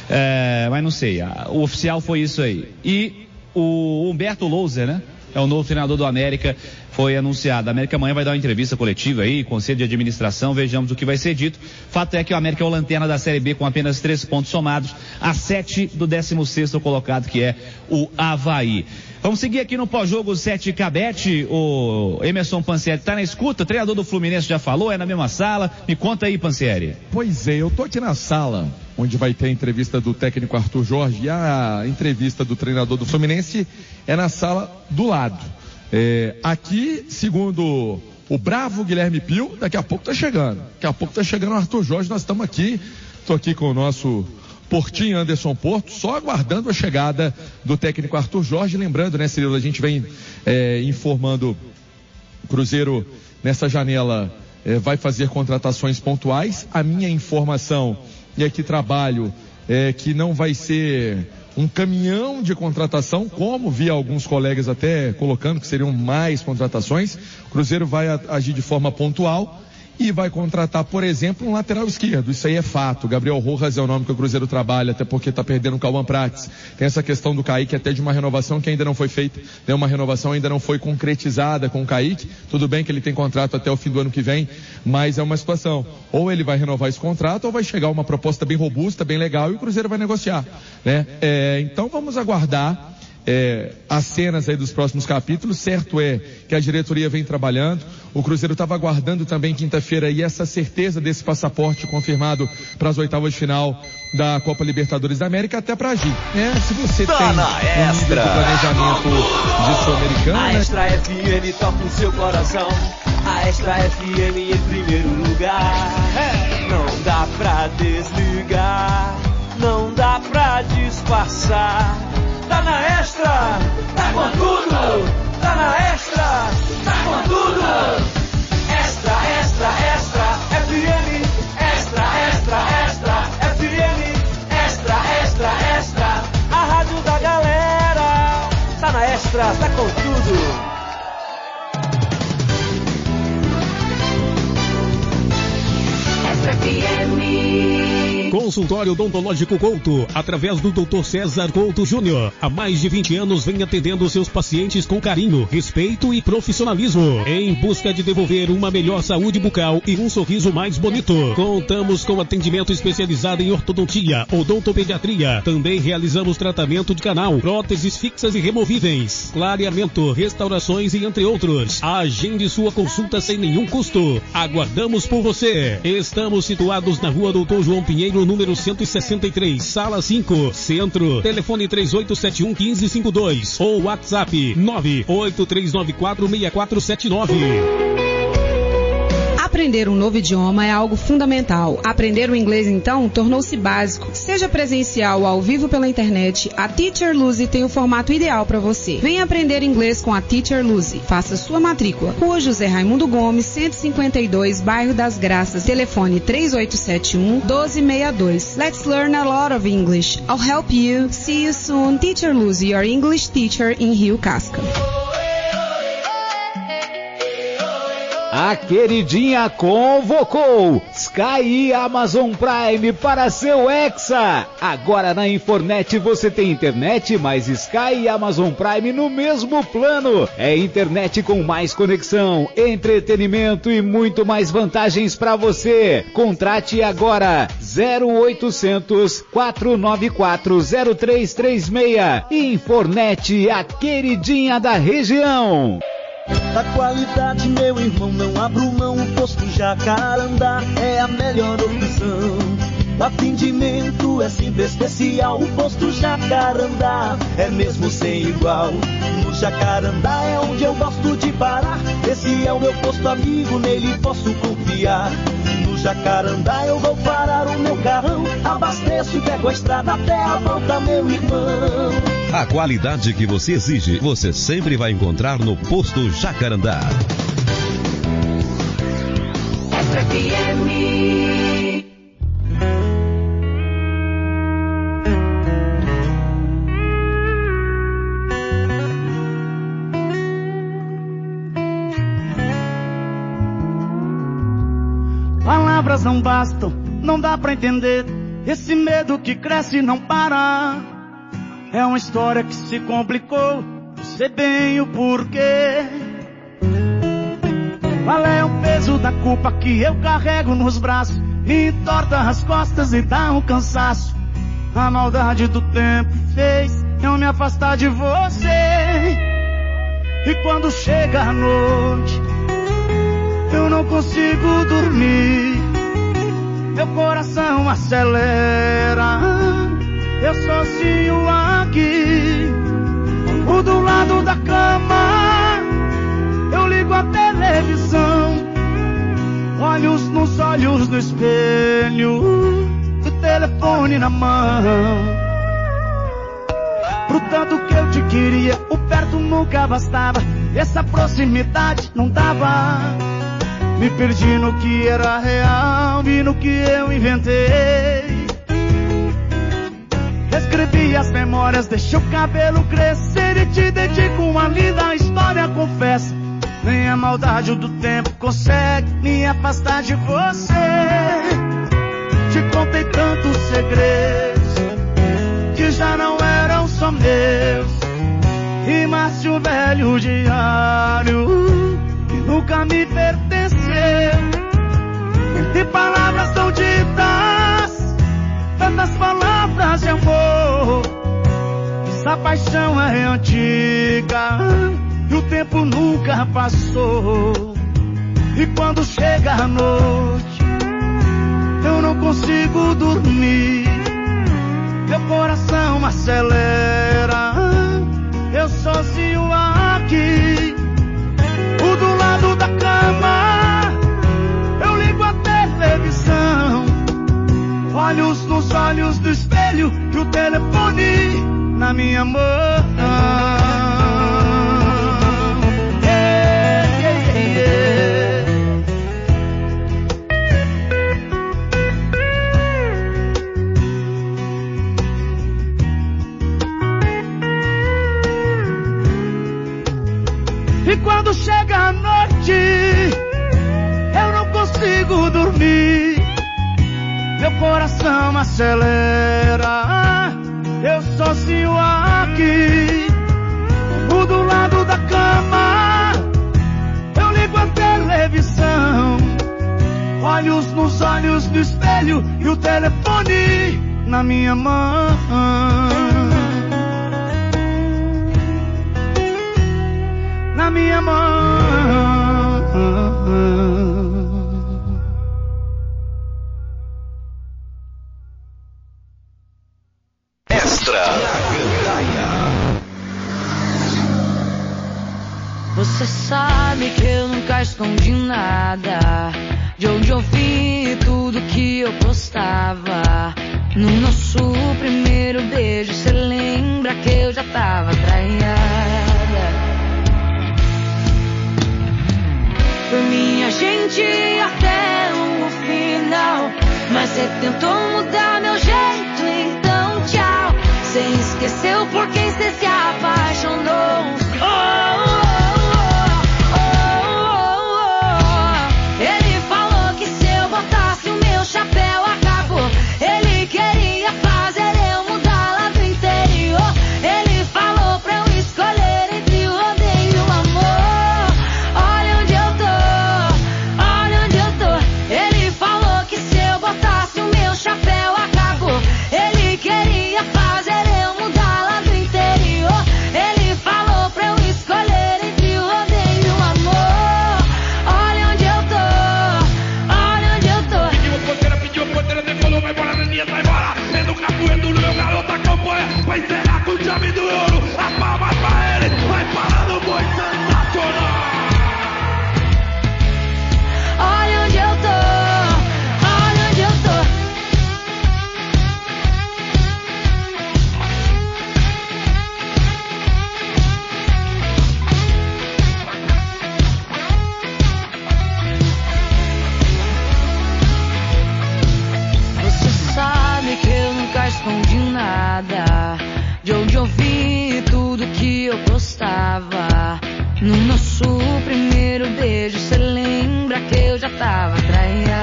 É, mas não sei. O oficial foi isso aí. E o Humberto Louser, né? É o novo treinador do América, foi anunciado. A América amanhã vai dar uma entrevista coletiva aí, conselho de administração, vejamos o que vai ser dito. Fato é que o América é o lanterna da Série B com apenas três pontos somados, a sete do décimo sexto colocado, que é o Avaí. Vamos seguir aqui no pós-jogo sete Cabete. O Emerson Pansieri está na escuta, o treinador do Fluminense já falou, é na mesma sala. Me conta aí, Pansieri. Pois é, eu tô aqui na sala, onde vai ter a entrevista do técnico Arthur Jorge, e a entrevista do treinador do Fluminense é na sala do lado. É, aqui, segundo o bravo Guilherme Pio, daqui a pouco tá chegando. Daqui a pouco tá chegando o Arthur Jorge, nós estamos aqui, tô aqui com o nosso Portinho Anderson Porto, só aguardando a chegada do técnico Arthur Jorge. Lembrando, né, Cirilo, a gente vem é, informando o Cruzeiro nessa janela é, vai fazer contratações pontuais. A minha informação, e aqui trabalho, é que não vai ser um caminhão de contratação, como vi alguns colegas até colocando que seriam mais contratações. O Cruzeiro vai agir de forma pontual e vai contratar, por exemplo, um lateral esquerdo. Isso aí é fato. Gabriel Rojas é o nome que o Cruzeiro trabalha, até porque está perdendo o Cauã Prates. Tem essa questão do Kaique, até de uma renovação que ainda não foi feita. Tem uma renovação ainda não foi concretizada com o Kaique. Tudo bem que ele tem contrato até o fim do ano que vem, mas é uma situação. Ou ele vai renovar esse contrato, ou vai chegar uma proposta bem robusta, bem legal, e o Cruzeiro vai negociar, né? É, então vamos aguardar É, as cenas aí dos próximos capítulos. Certo é que a diretoria vem trabalhando, O Cruzeiro estava aguardando também quinta-feira e essa certeza desse passaporte confirmado para as oitavas de final da Copa Libertadores da América, até para agir. É, se você tá tem na um nível de planejamento de Sul-Americana... A Extra F M toca o seu coração. A Extra F M em primeiro lugar. É. Não dá pra desligar, não dá pra disfarçar. Tá na Extra, tá com tudo. Tá na Extra, tá com tudo. Extra, extra, extra, F M. Extra, extra, extra, F M. Extra, extra, extra, a rádio da galera. Tá na Extra, tá com tudo. Consultório Odontológico Couto, através do doutor César Couto Júnior. Há mais de vinte anos vem atendendo seus pacientes com carinho, respeito e profissionalismo, em busca de devolver uma melhor saúde bucal e um sorriso mais bonito. Contamos com atendimento especializado em ortodontia, odontopediatria. Também realizamos tratamento de canal, próteses fixas e removíveis, clareamento, restaurações e entre outros. Agende sua consulta sem nenhum custo. Aguardamos por você. Estamos situados na rua Doutor João Pinheiro, número cento e sessenta e três, sala cinco, Centro. Telefone três oito sete um, um cinco cinco dois ou WhatsApp nove oito três nove quatro, seis quatro sete nove. Aprender um novo idioma é algo fundamental. Aprender o inglês, então, tornou-se básico. Seja presencial ou ao vivo pela internet, a Teacher Lucy tem o formato ideal para você. Venha aprender inglês com a Teacher Lucy. Faça sua matrícula. Rua José Raimundo Gomes, cento e cinquenta e dois, Bairro das Graças. Telefone três oito sete um, um dois seis dois. Let's learn a lot of English. I'll help you. See you soon. Teacher Lucy, your English teacher in Rio Casca. A queridinha convocou Sky e Amazon Prime para seu Hexa. Agora na Infornet você tem internet mais Sky e Amazon Prime no mesmo plano. É internet com mais conexão, entretenimento e muito mais vantagens para você. Contrate agora zero oitocentos, quatrocentos e noventa e quatro, zero três três seis. Infornet, a queridinha da região. Da qualidade, meu irmão, não abro mão. O posto Jacarandá é a melhor opção. O atendimento é simples, especial. O posto Jacarandá é mesmo sem igual. No Jacarandá é onde eu gosto de parar. Esse é o meu posto amigo, nele posso confiar. No Jacarandá eu vou parar o meu carrão. Abasteço e pego a estrada até a volta, meu irmão. A qualidade que você exige, você sempre vai encontrar no posto Jacarandá. F M. Palavras não bastam, não dá pra entender. Esse medo que cresce e não para. É uma história que se complicou, não sei bem o porquê. Qual é o peso da culpa que eu carrego nos braços? Me entorta as costas e dá um cansaço. A maldade do tempo fez eu me afastar de você. E quando chega a noite, eu não consigo dormir. Meu coração acelera, eu sozinho aqui, o do lado da cama. Eu ligo a televisão, olhos nos olhos do espelho, o telefone na mão. Pro tanto que eu te queria, o perto nunca bastava, essa proximidade não dava. Me perdi no que era real e no que eu inventei. Escrevi as memórias, deixei o cabelo crescer e te dedico uma linda história, confesso. Nem a maldade do tempo consegue me afastar de você. Te contei tantos segredos que já não eram só meus. Rimaste um velho diário que nunca me pertenceu. Entre palavras tão ditas, tantas palavras de amor. Essa paixão é antiga e o tempo nunca passou. quando chega a noite, eu não consigo dormir. Meu coração acelera, eu sozinho aqui. O do lado da cama, eu ligo a televisão. Olhos nos olhos do espelho e o telefone na minha mão. E quando chega a noite, eu não consigo dormir. Meu coração acelera, eu sozinho aqui. O do lado da cama, eu ligo a televisão. Olhos nos olhos do espelho e o telefone na minha mão. Na minha mão. Extra. Você sabe que eu nunca escondi nada, de onde eu vi tudo que eu postava. No nosso primeiro beijo, cê lembra que eu já tava traída. Por mim a gente ia até o final, mas cê tentou mudar meu jeito, então tchau. Cê esqueceu por quem cê se apaixonou. Oh, oh, oh, oh. Ele falou que se eu botasse o meu chapéu acabou. Ele queria fazer eu mudar lá do interior. Ele falou pra eu escolher entre o rodeio e o amor. Olha onde eu tô, olha onde eu tô. Ele falou que se eu botasse o meu chapéu acabou. Ele queria fazer eu mudar lá do interior. Ele falou pra eu escolher entre o rodeio e o amor. Olha onde eu tô, olha onde eu tô. Pediu porteira, pediu porteira, decolou, vai embora, Neninha, sai embora. Sendo capoeiro do meu garoto acompanha. Vai encerrar com chave do ouro. A palma pra ele, vai parar no boi sensacional. Olha onde eu tô, olha onde eu tô. Você sabe que eu nunca escondi nada, de onde eu vi tudo que eu postava. No nosso primeiro beijo, cê lembra que eu já tava traída.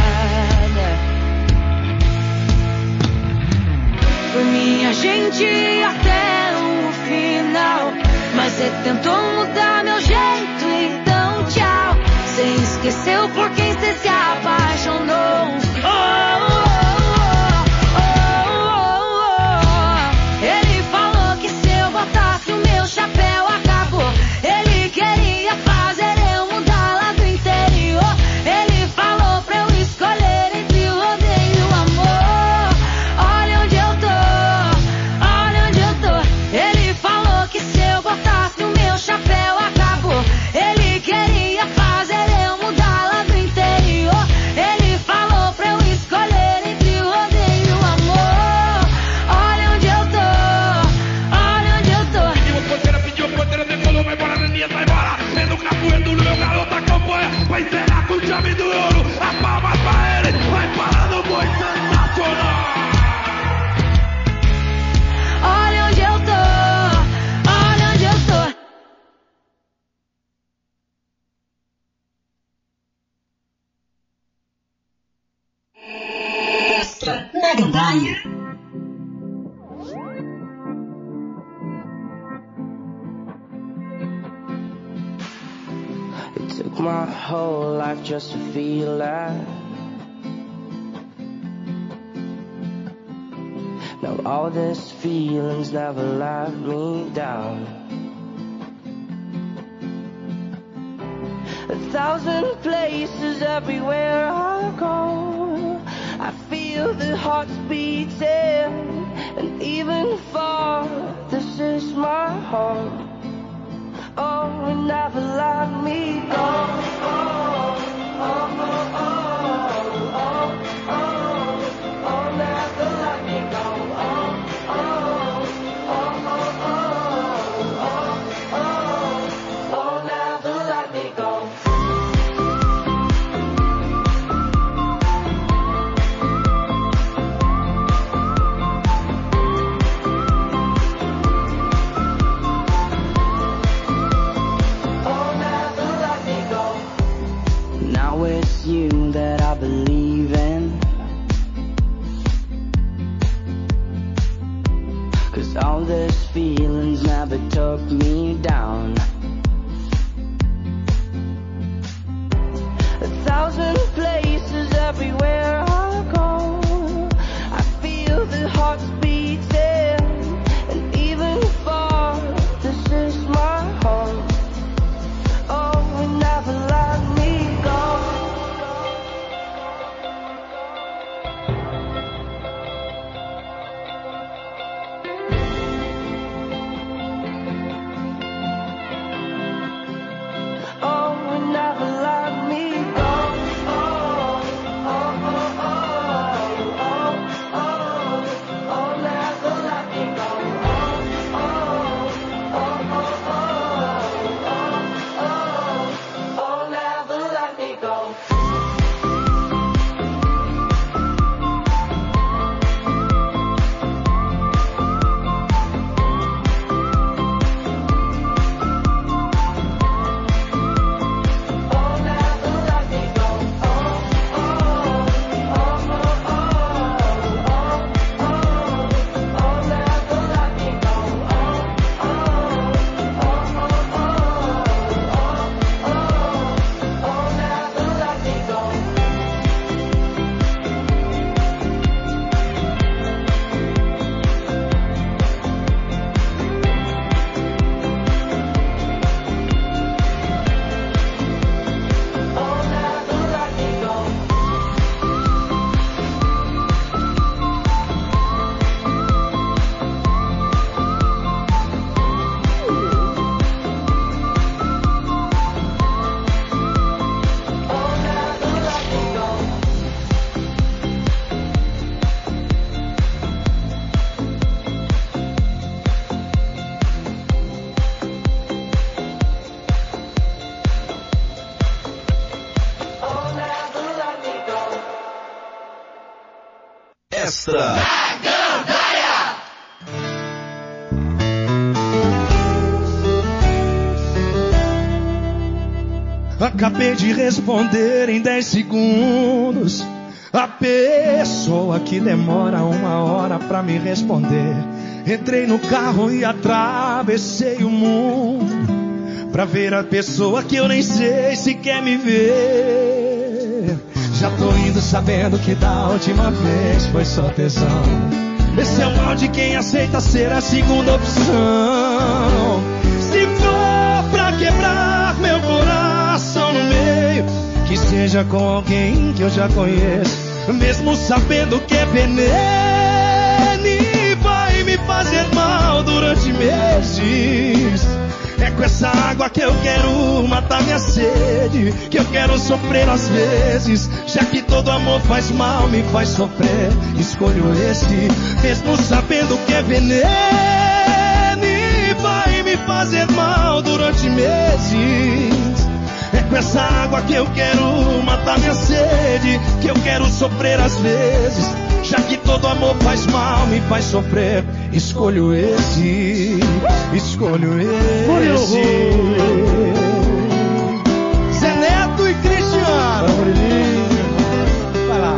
Por mim a gente ia até o final, mas cê tentou mudar meu jeito, então tchau. Cê esqueceu por quem cê se apaixonou. Oh, oh, oh, oh. Ele falou que se eu botasse o meu chapéu acabou. Ele queria fazer eu mudar lá do interior. Ele falou pra eu escolher entre o rodeio e o amor. Olha onde eu tô, olha onde eu tô. Ele falou que se eu botasse o meu chapéu acabou. Ele queria fazer eu mudar lá do interior. Ele falou pra eu escolher entre o rodeio e o amor. Olha onde eu tô, olha onde eu tô. Pediu porteira, pediu porteira, decolou, vai embora, Neninha, sai embora. Sendo capoeiro do meu garoto acompanha. Vai encerrar com chave do ouro. A palma pra ele, vai parar no boi sensacional. Olha onde eu tô, olha onde eu tô. Extra na Gandaia. It took my whole life just to feel alive. Now all these feelings never let me down. thousand places everywhere I go. I feel the hearts beating, and even far, this is my home. Oh, and never let me go. Oh, oh, oh, oh, oh, oh, oh, never let me go. Oh, oh, oh, oh, oh, oh, oh, never let me go. Now it's you that I believe in, 'cause all these feelings never took me down. A thousand places everywhere I go, I feel the hearts beating, and even far, this is my home. Oh, and never let me go. Oh, and never let me go. Oh, oh, oh, oh, oh, oh, oh, never let me go. Oh, oh, oh, oh, oh, oh, oh, never let me go. Extra. Acabei de responder em dez segundos. A pessoa que demora uma hora pra me responder. Entrei no carro e atravessei o mundo pra ver a pessoa que eu nem sei se quer me ver. Já tô indo sabendo que da última vez foi só tesão. Esse é o mal de quem aceita ser a segunda opção. Se for pra quebrar meu coração no meio, que seja com alguém que eu já conheço, mesmo sabendo que é veneno e vai me fazer mal durante meses. É com essa água que eu quero matar minha sede, que eu quero sofrer às vezes, já que todo amor faz mal, me faz sofrer. Escolho esse, mesmo sabendo que é veneno e vai me fazer mal durante meses. É com essa água que eu quero matar minha sede, que eu quero sofrer às vezes, já que todo amor faz mal, me faz sofrer. Escolho esse, escolho esse. Zé Neto e Cristiano. Vai lá.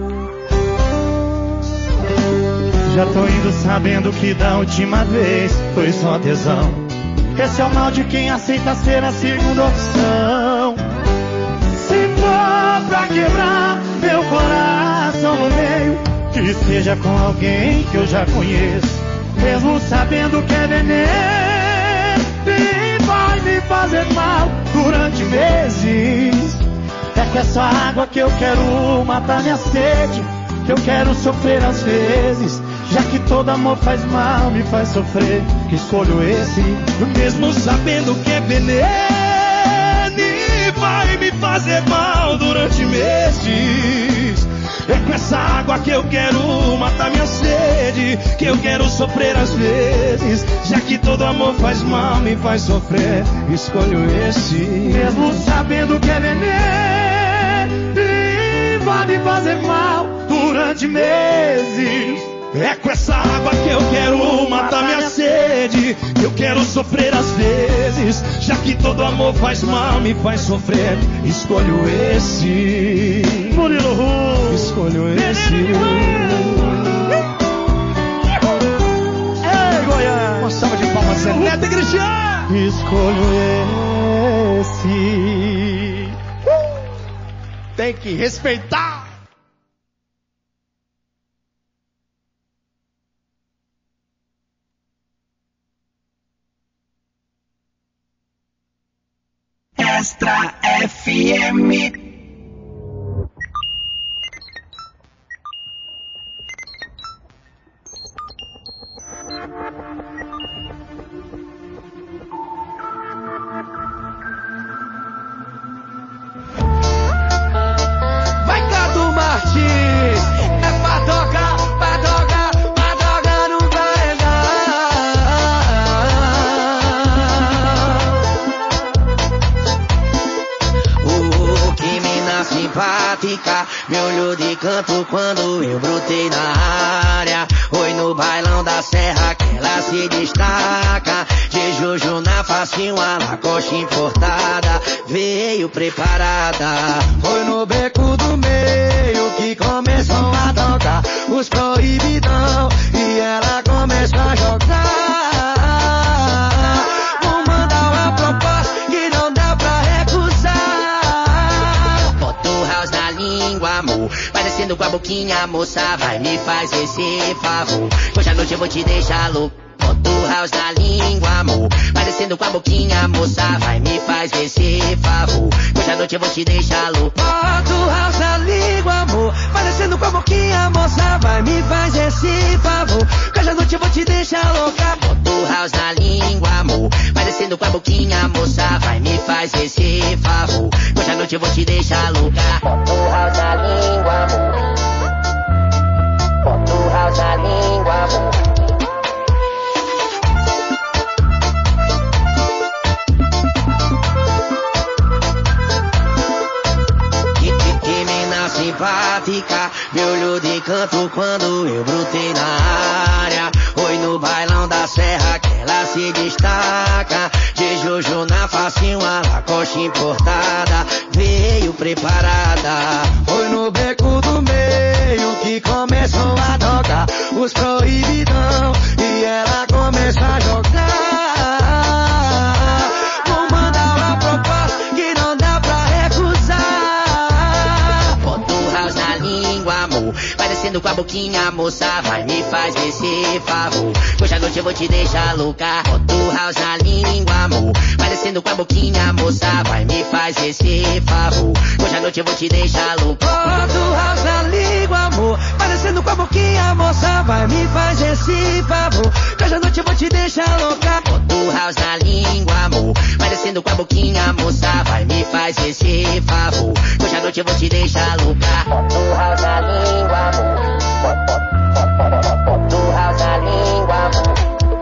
Já tô indo sabendo que da última vez foi só tesão. Esse é o mal de quem aceita ser a segunda opção. Se for pra quebrar meu coração no meio, que seja com alguém que eu já conheço, mesmo sabendo que é veneno e vai me fazer mal durante meses. É com essa água que eu quero matar minha sede, que eu quero sofrer às vezes. Já que todo amor faz mal, me faz sofrer, escolho esse. Mesmo sabendo que é veneno e vai me fazer mal durante meses. É com essa água que eu quero matar minha sede, que eu quero sofrer às vezes. Já que todo amor faz mal, me faz sofrer, escolho esse. Mesmo sabendo que é veneno e vai me fazer mal durante meses. É com essa água que eu quero matar minha sede, que eu quero sofrer às vezes. Já que todo amor faz mal, me faz sofrer, escolho esse. Murilo Ru, escolho esse. Ei, Goiás, uma salva de palmas, Zeneto e Cristiano. Escolho esse. Tem que respeitar. Extra F M. Vai, Cadu Martins, é pra tocar, pra tocar, pra tocar, não vai dar. Oh, que mina simpática, me olhou de canto quando eu brotei na área. Oi, no bailão da serra que ela se destaca. De Jojo na facinho, a Lacoste importada, veio preparada. Foi no beco do meio que começou a tocar os proibidão e ela começou a jogar. Vou mandar uma proposta que não dá pra recusar. Bota o house na língua, amor, parecendo com a boquinha, moça, vai me faz esse favor. Hoje à noite eu vou te deixar louco. Bota o house na língua, amor, parecendo com a boquinha, moça, vai me faz esse favor. Hoje à noite eu vou te deixar louco. Bota o house na língua, amor, parecendo com a boquinha, moça, vai me faz esse favor. Hoje à noite eu vou te deixar louca. Bota o house na língua, amor, parecendo com a boquinha, moça, vai me faz esse favor. Hoje à noite eu vou te deixar louca. Bota o house na língua, amor, bota o house na língua, amor. Simpática, me olhou de canto quando eu brotei na área. Oi, no bailão da serra que ela se destaca. De Jojo na facinho, a Lacoste importada, veio preparada. Oi, no beco do meio que começou a tocar os proibidão e ela começou a jogar. Vou mandar uma proposta que não dá pra recusar. Parecendo com a boquinha, moça, vai me faz esse favor. Hoje à noite eu vou te deixar louca. Bota o house na língua, amor, parecendo com a boquinha, moça, vai me faz esse favor. Hoje à noite eu vou te deixar louca. Bota o house na língua, amor, parecendo com a boquinha, moça, vai me faz esse favor. Hoje à noite eu vou te deixar louca. Bota o house na língua, amor, parecendo com a boquinha, moça, vai me faz esse favor. Hoje à noite eu vou te deixar louca. Bota o house na língua, amor, bota o house na língua, amor.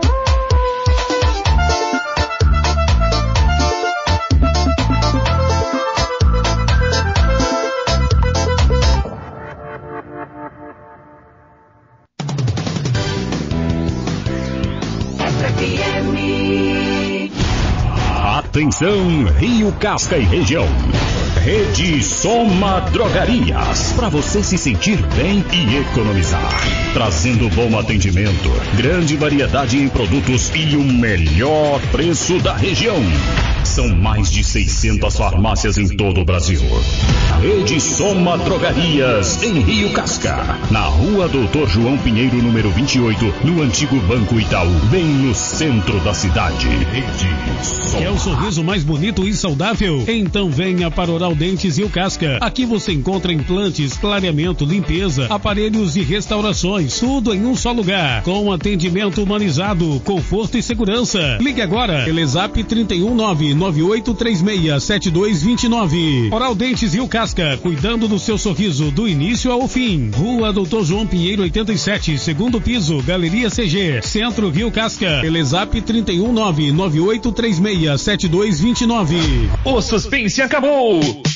Atenção, Rio Casca e região. Rede Soma Drogarias, para você se sentir bem e economizar. Trazendo bom atendimento, grande variedade em produtos e o melhor preço da região. São mais de seiscentas farmácias em todo o Brasil. Rede Soma Drogarias, em Rio Casca. Na rua Doutor João Pinheiro, número vinte e oito, no antigo Banco Itaú, bem no centro da cidade. Rede Soma. Quer o sorriso mais bonito e saudável? Então venha para Oral Dentes Rio Casca. Aqui você encontra implantes, clareamento, limpeza, aparelhos e restaurações, tudo em um só lugar, com atendimento humanizado, conforto e segurança. Ligue agora, Telezap trinta e um nove nove oito três seis sete dois dois nove. Oral Dentes Rio Casca, cuidando do seu sorriso do início ao fim. Rua Doutor João Pinheiro oitenta e sete, segundo piso, Galeria C G, Centro Rio Casca. Telezap trinta e um nove nove oito três seis sete dois dois nove. O suspense acabou!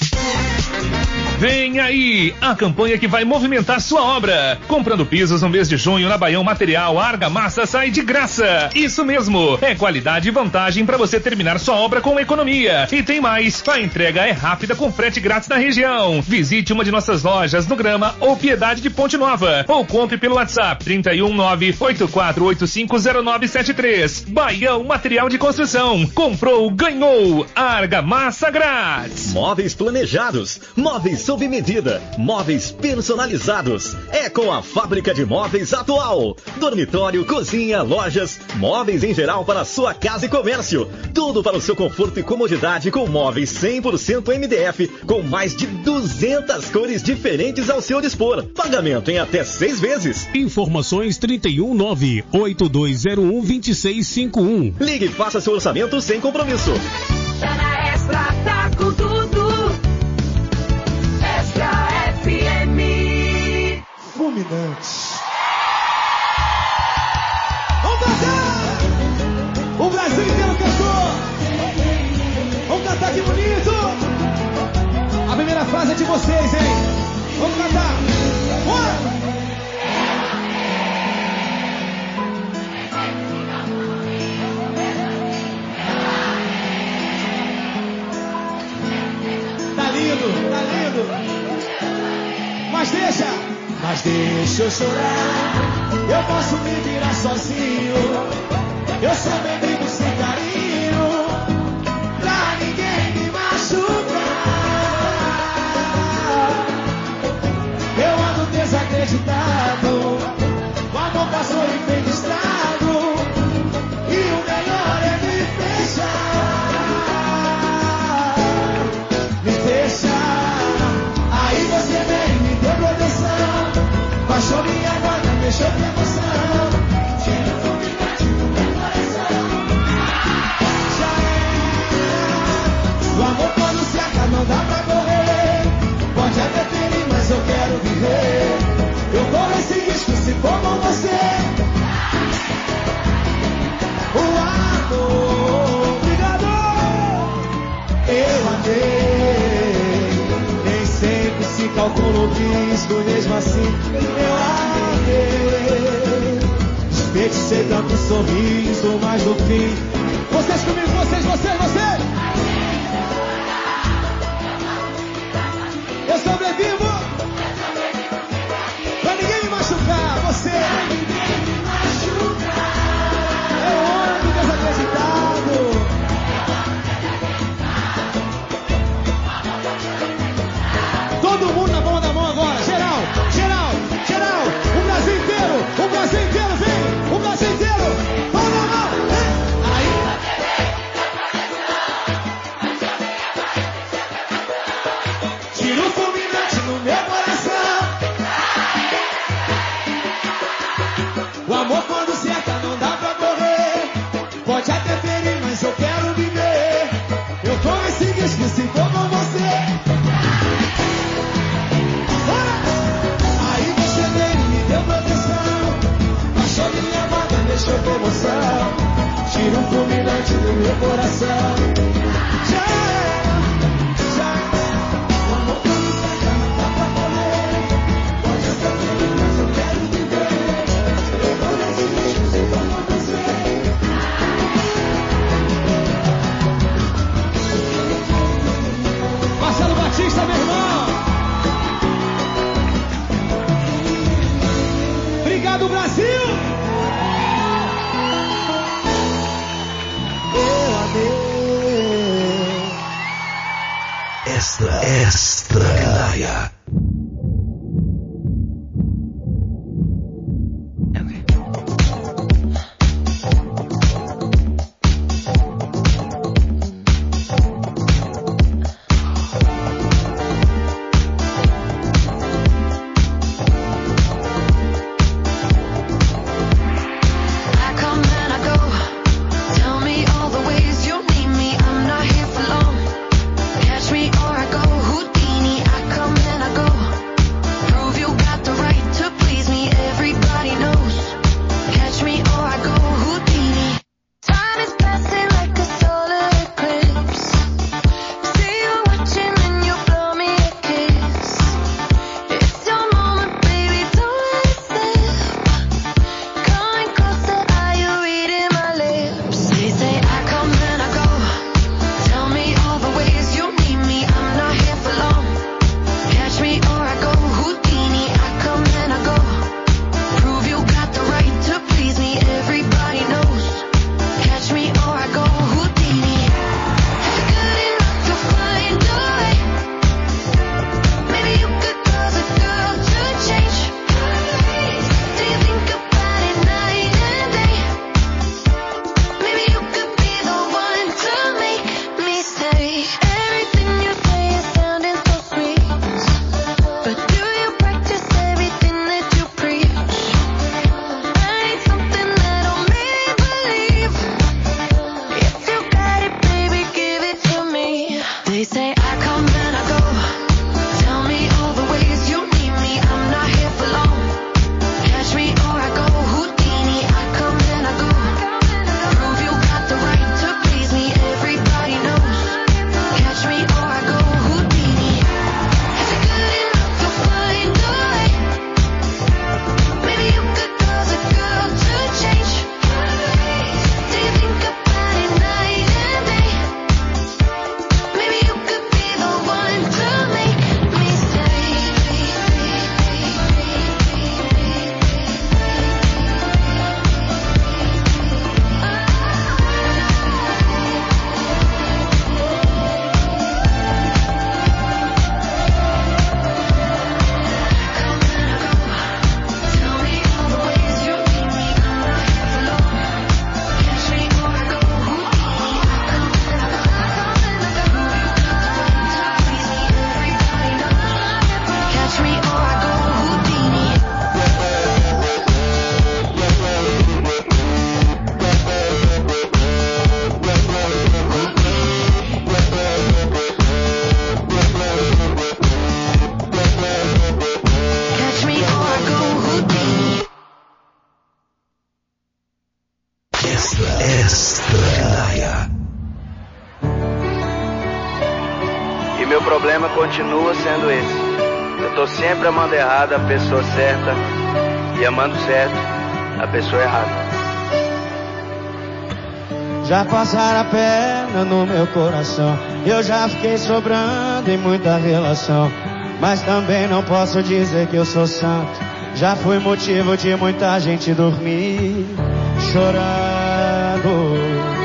Vem aí a campanha que vai movimentar sua obra. Comprando pisos no mês de junho na Baião Material, a argamassa sai de graça. Isso mesmo, é qualidade e vantagem para você terminar sua obra com economia. E tem mais, a entrega é rápida com frete grátis na região. Visite uma de nossas lojas no Grama ou Piedade de Ponte Nova. Ou compre pelo WhatsApp trinta e um nove oito quatro oito cinco zero nove sete três. Baião Material de Construção. Comprou, ganhou. Argamassa grátis. Móveis planejados, móveis sob medida, móveis personalizados. É com a Fábrica de Móveis Atual. Dormitório, cozinha, lojas, móveis em geral para a sua casa e comércio. Tudo para o seu conforto e comodidade com móveis cem por cento M D F, com mais de duzentas cores diferentes ao seu dispor. Pagamento em até seis vezes. Informações trinta e um nove oito dois zero um dois seis cinco um. Ligue e faça seu orçamento sem compromisso. Tá na Extra, tá com tudo. Extra F M. Fulminante. Vamos cantar! O Brasil inteiro cantou! Vamos cantar que bonito! A primeira frase é de vocês, hein? Vamos cantar! Bora! Tá lindo, tá lindo! Mas deixa, mas deixa eu chorar. Eu posso me virar sozinho. Eu sou mendigo sem carinho, pra ninguém me machucar. Eu ando desacreditado. O amor passou e fez estrago. E o melhor é me fechar. Me deixar. Aí você vem me deu proteção. Baixou minha guarda, mexeu com emoção. Tira o fulminante do meu coração. Já é. O amor quando se acaba não dá pra correr. Pode até ferir, mas eu quero viver. Eu corro esse risco se for com você. O amor, obrigado. Eu amei. Nem sempre se calcula o risco, mesmo assim eu amei. Desperdicei tanto sorriso, mas no fim vocês comigo, vocês, vocês, vocês. Eu sobrevivo. Pra ninguém me machucar, você. Eu ando desacreditado. Todo mundo na palma da mão agora, geral, geral, geral, o Brasil inteiro, o Brasil inteiro, vem, o Brasil inteiro, vai! Extra Canalha. Continua sendo esse. Eu tô sempre amando errado a pessoa certa e amando certo a pessoa errada. Já passaram a perna no meu coração, eu já fiquei sobrando em muita relação, mas também não posso dizer que eu sou santo. Já fui motivo de muita gente dormir chorando.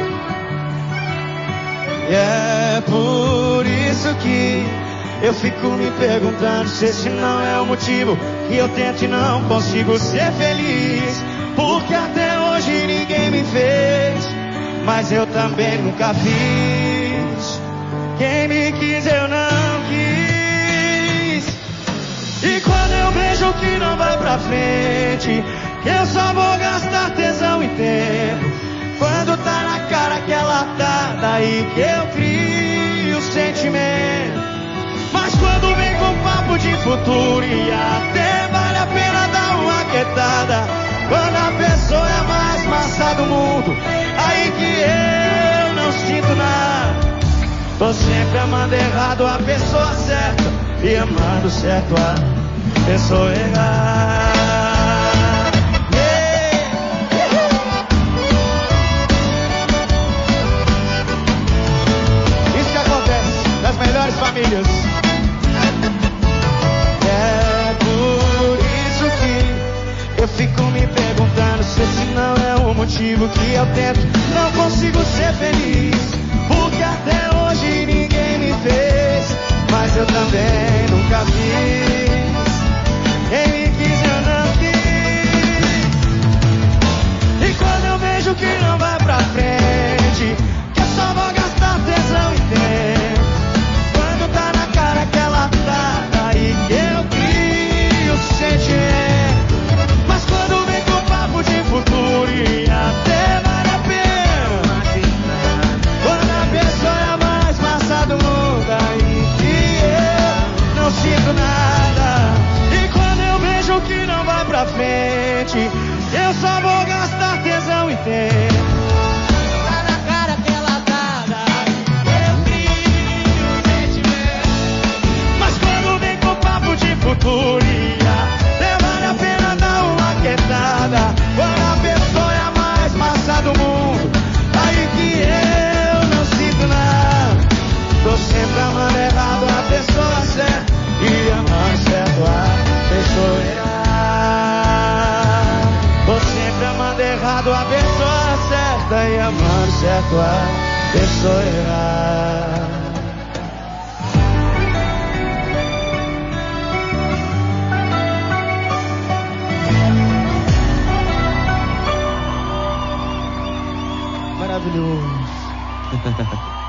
E é por isso que eu fico me perguntando se esse não é o motivo que eu tento e não consigo ser feliz. Porque até hoje ninguém me fez, mas eu também nunca fiz. Quem me quis eu não quis. E quando eu vejo que não vai pra frente, que eu só vou gastar tesão e tempo, quando tá na cara que ela tá, daí que eu crio sentimento. Mas quando vem com papo de futuro e até vale a pena dar uma quietada, quando a pessoa é a mais massa do mundo, aí que eu não sinto nada. Tô sempre amando errado a pessoa certa e amando certo a pessoa errada. Isso que acontece nas melhores famílias. É por isso que eu fico me perguntando se esse não é o motivo que eu tento, não consigo ser feliz. Porque até hoje ninguém me fez, mas eu também frente. Eu só vou gastar tesão e tempo. Tá na cara que ela tá, eu crio sentimento. Mas quando vem com papo de futuria, até vale a pena dar uma quietada. Quando a pessoa é a mais massa do mundo, aí que eu não sinto nada. Tô sempre amando errado a pessoa certa e amando certo a pessoa errada. Tô sempre amando errado a pessoa certa e amando certo a pessoa errada. Maravilhoso.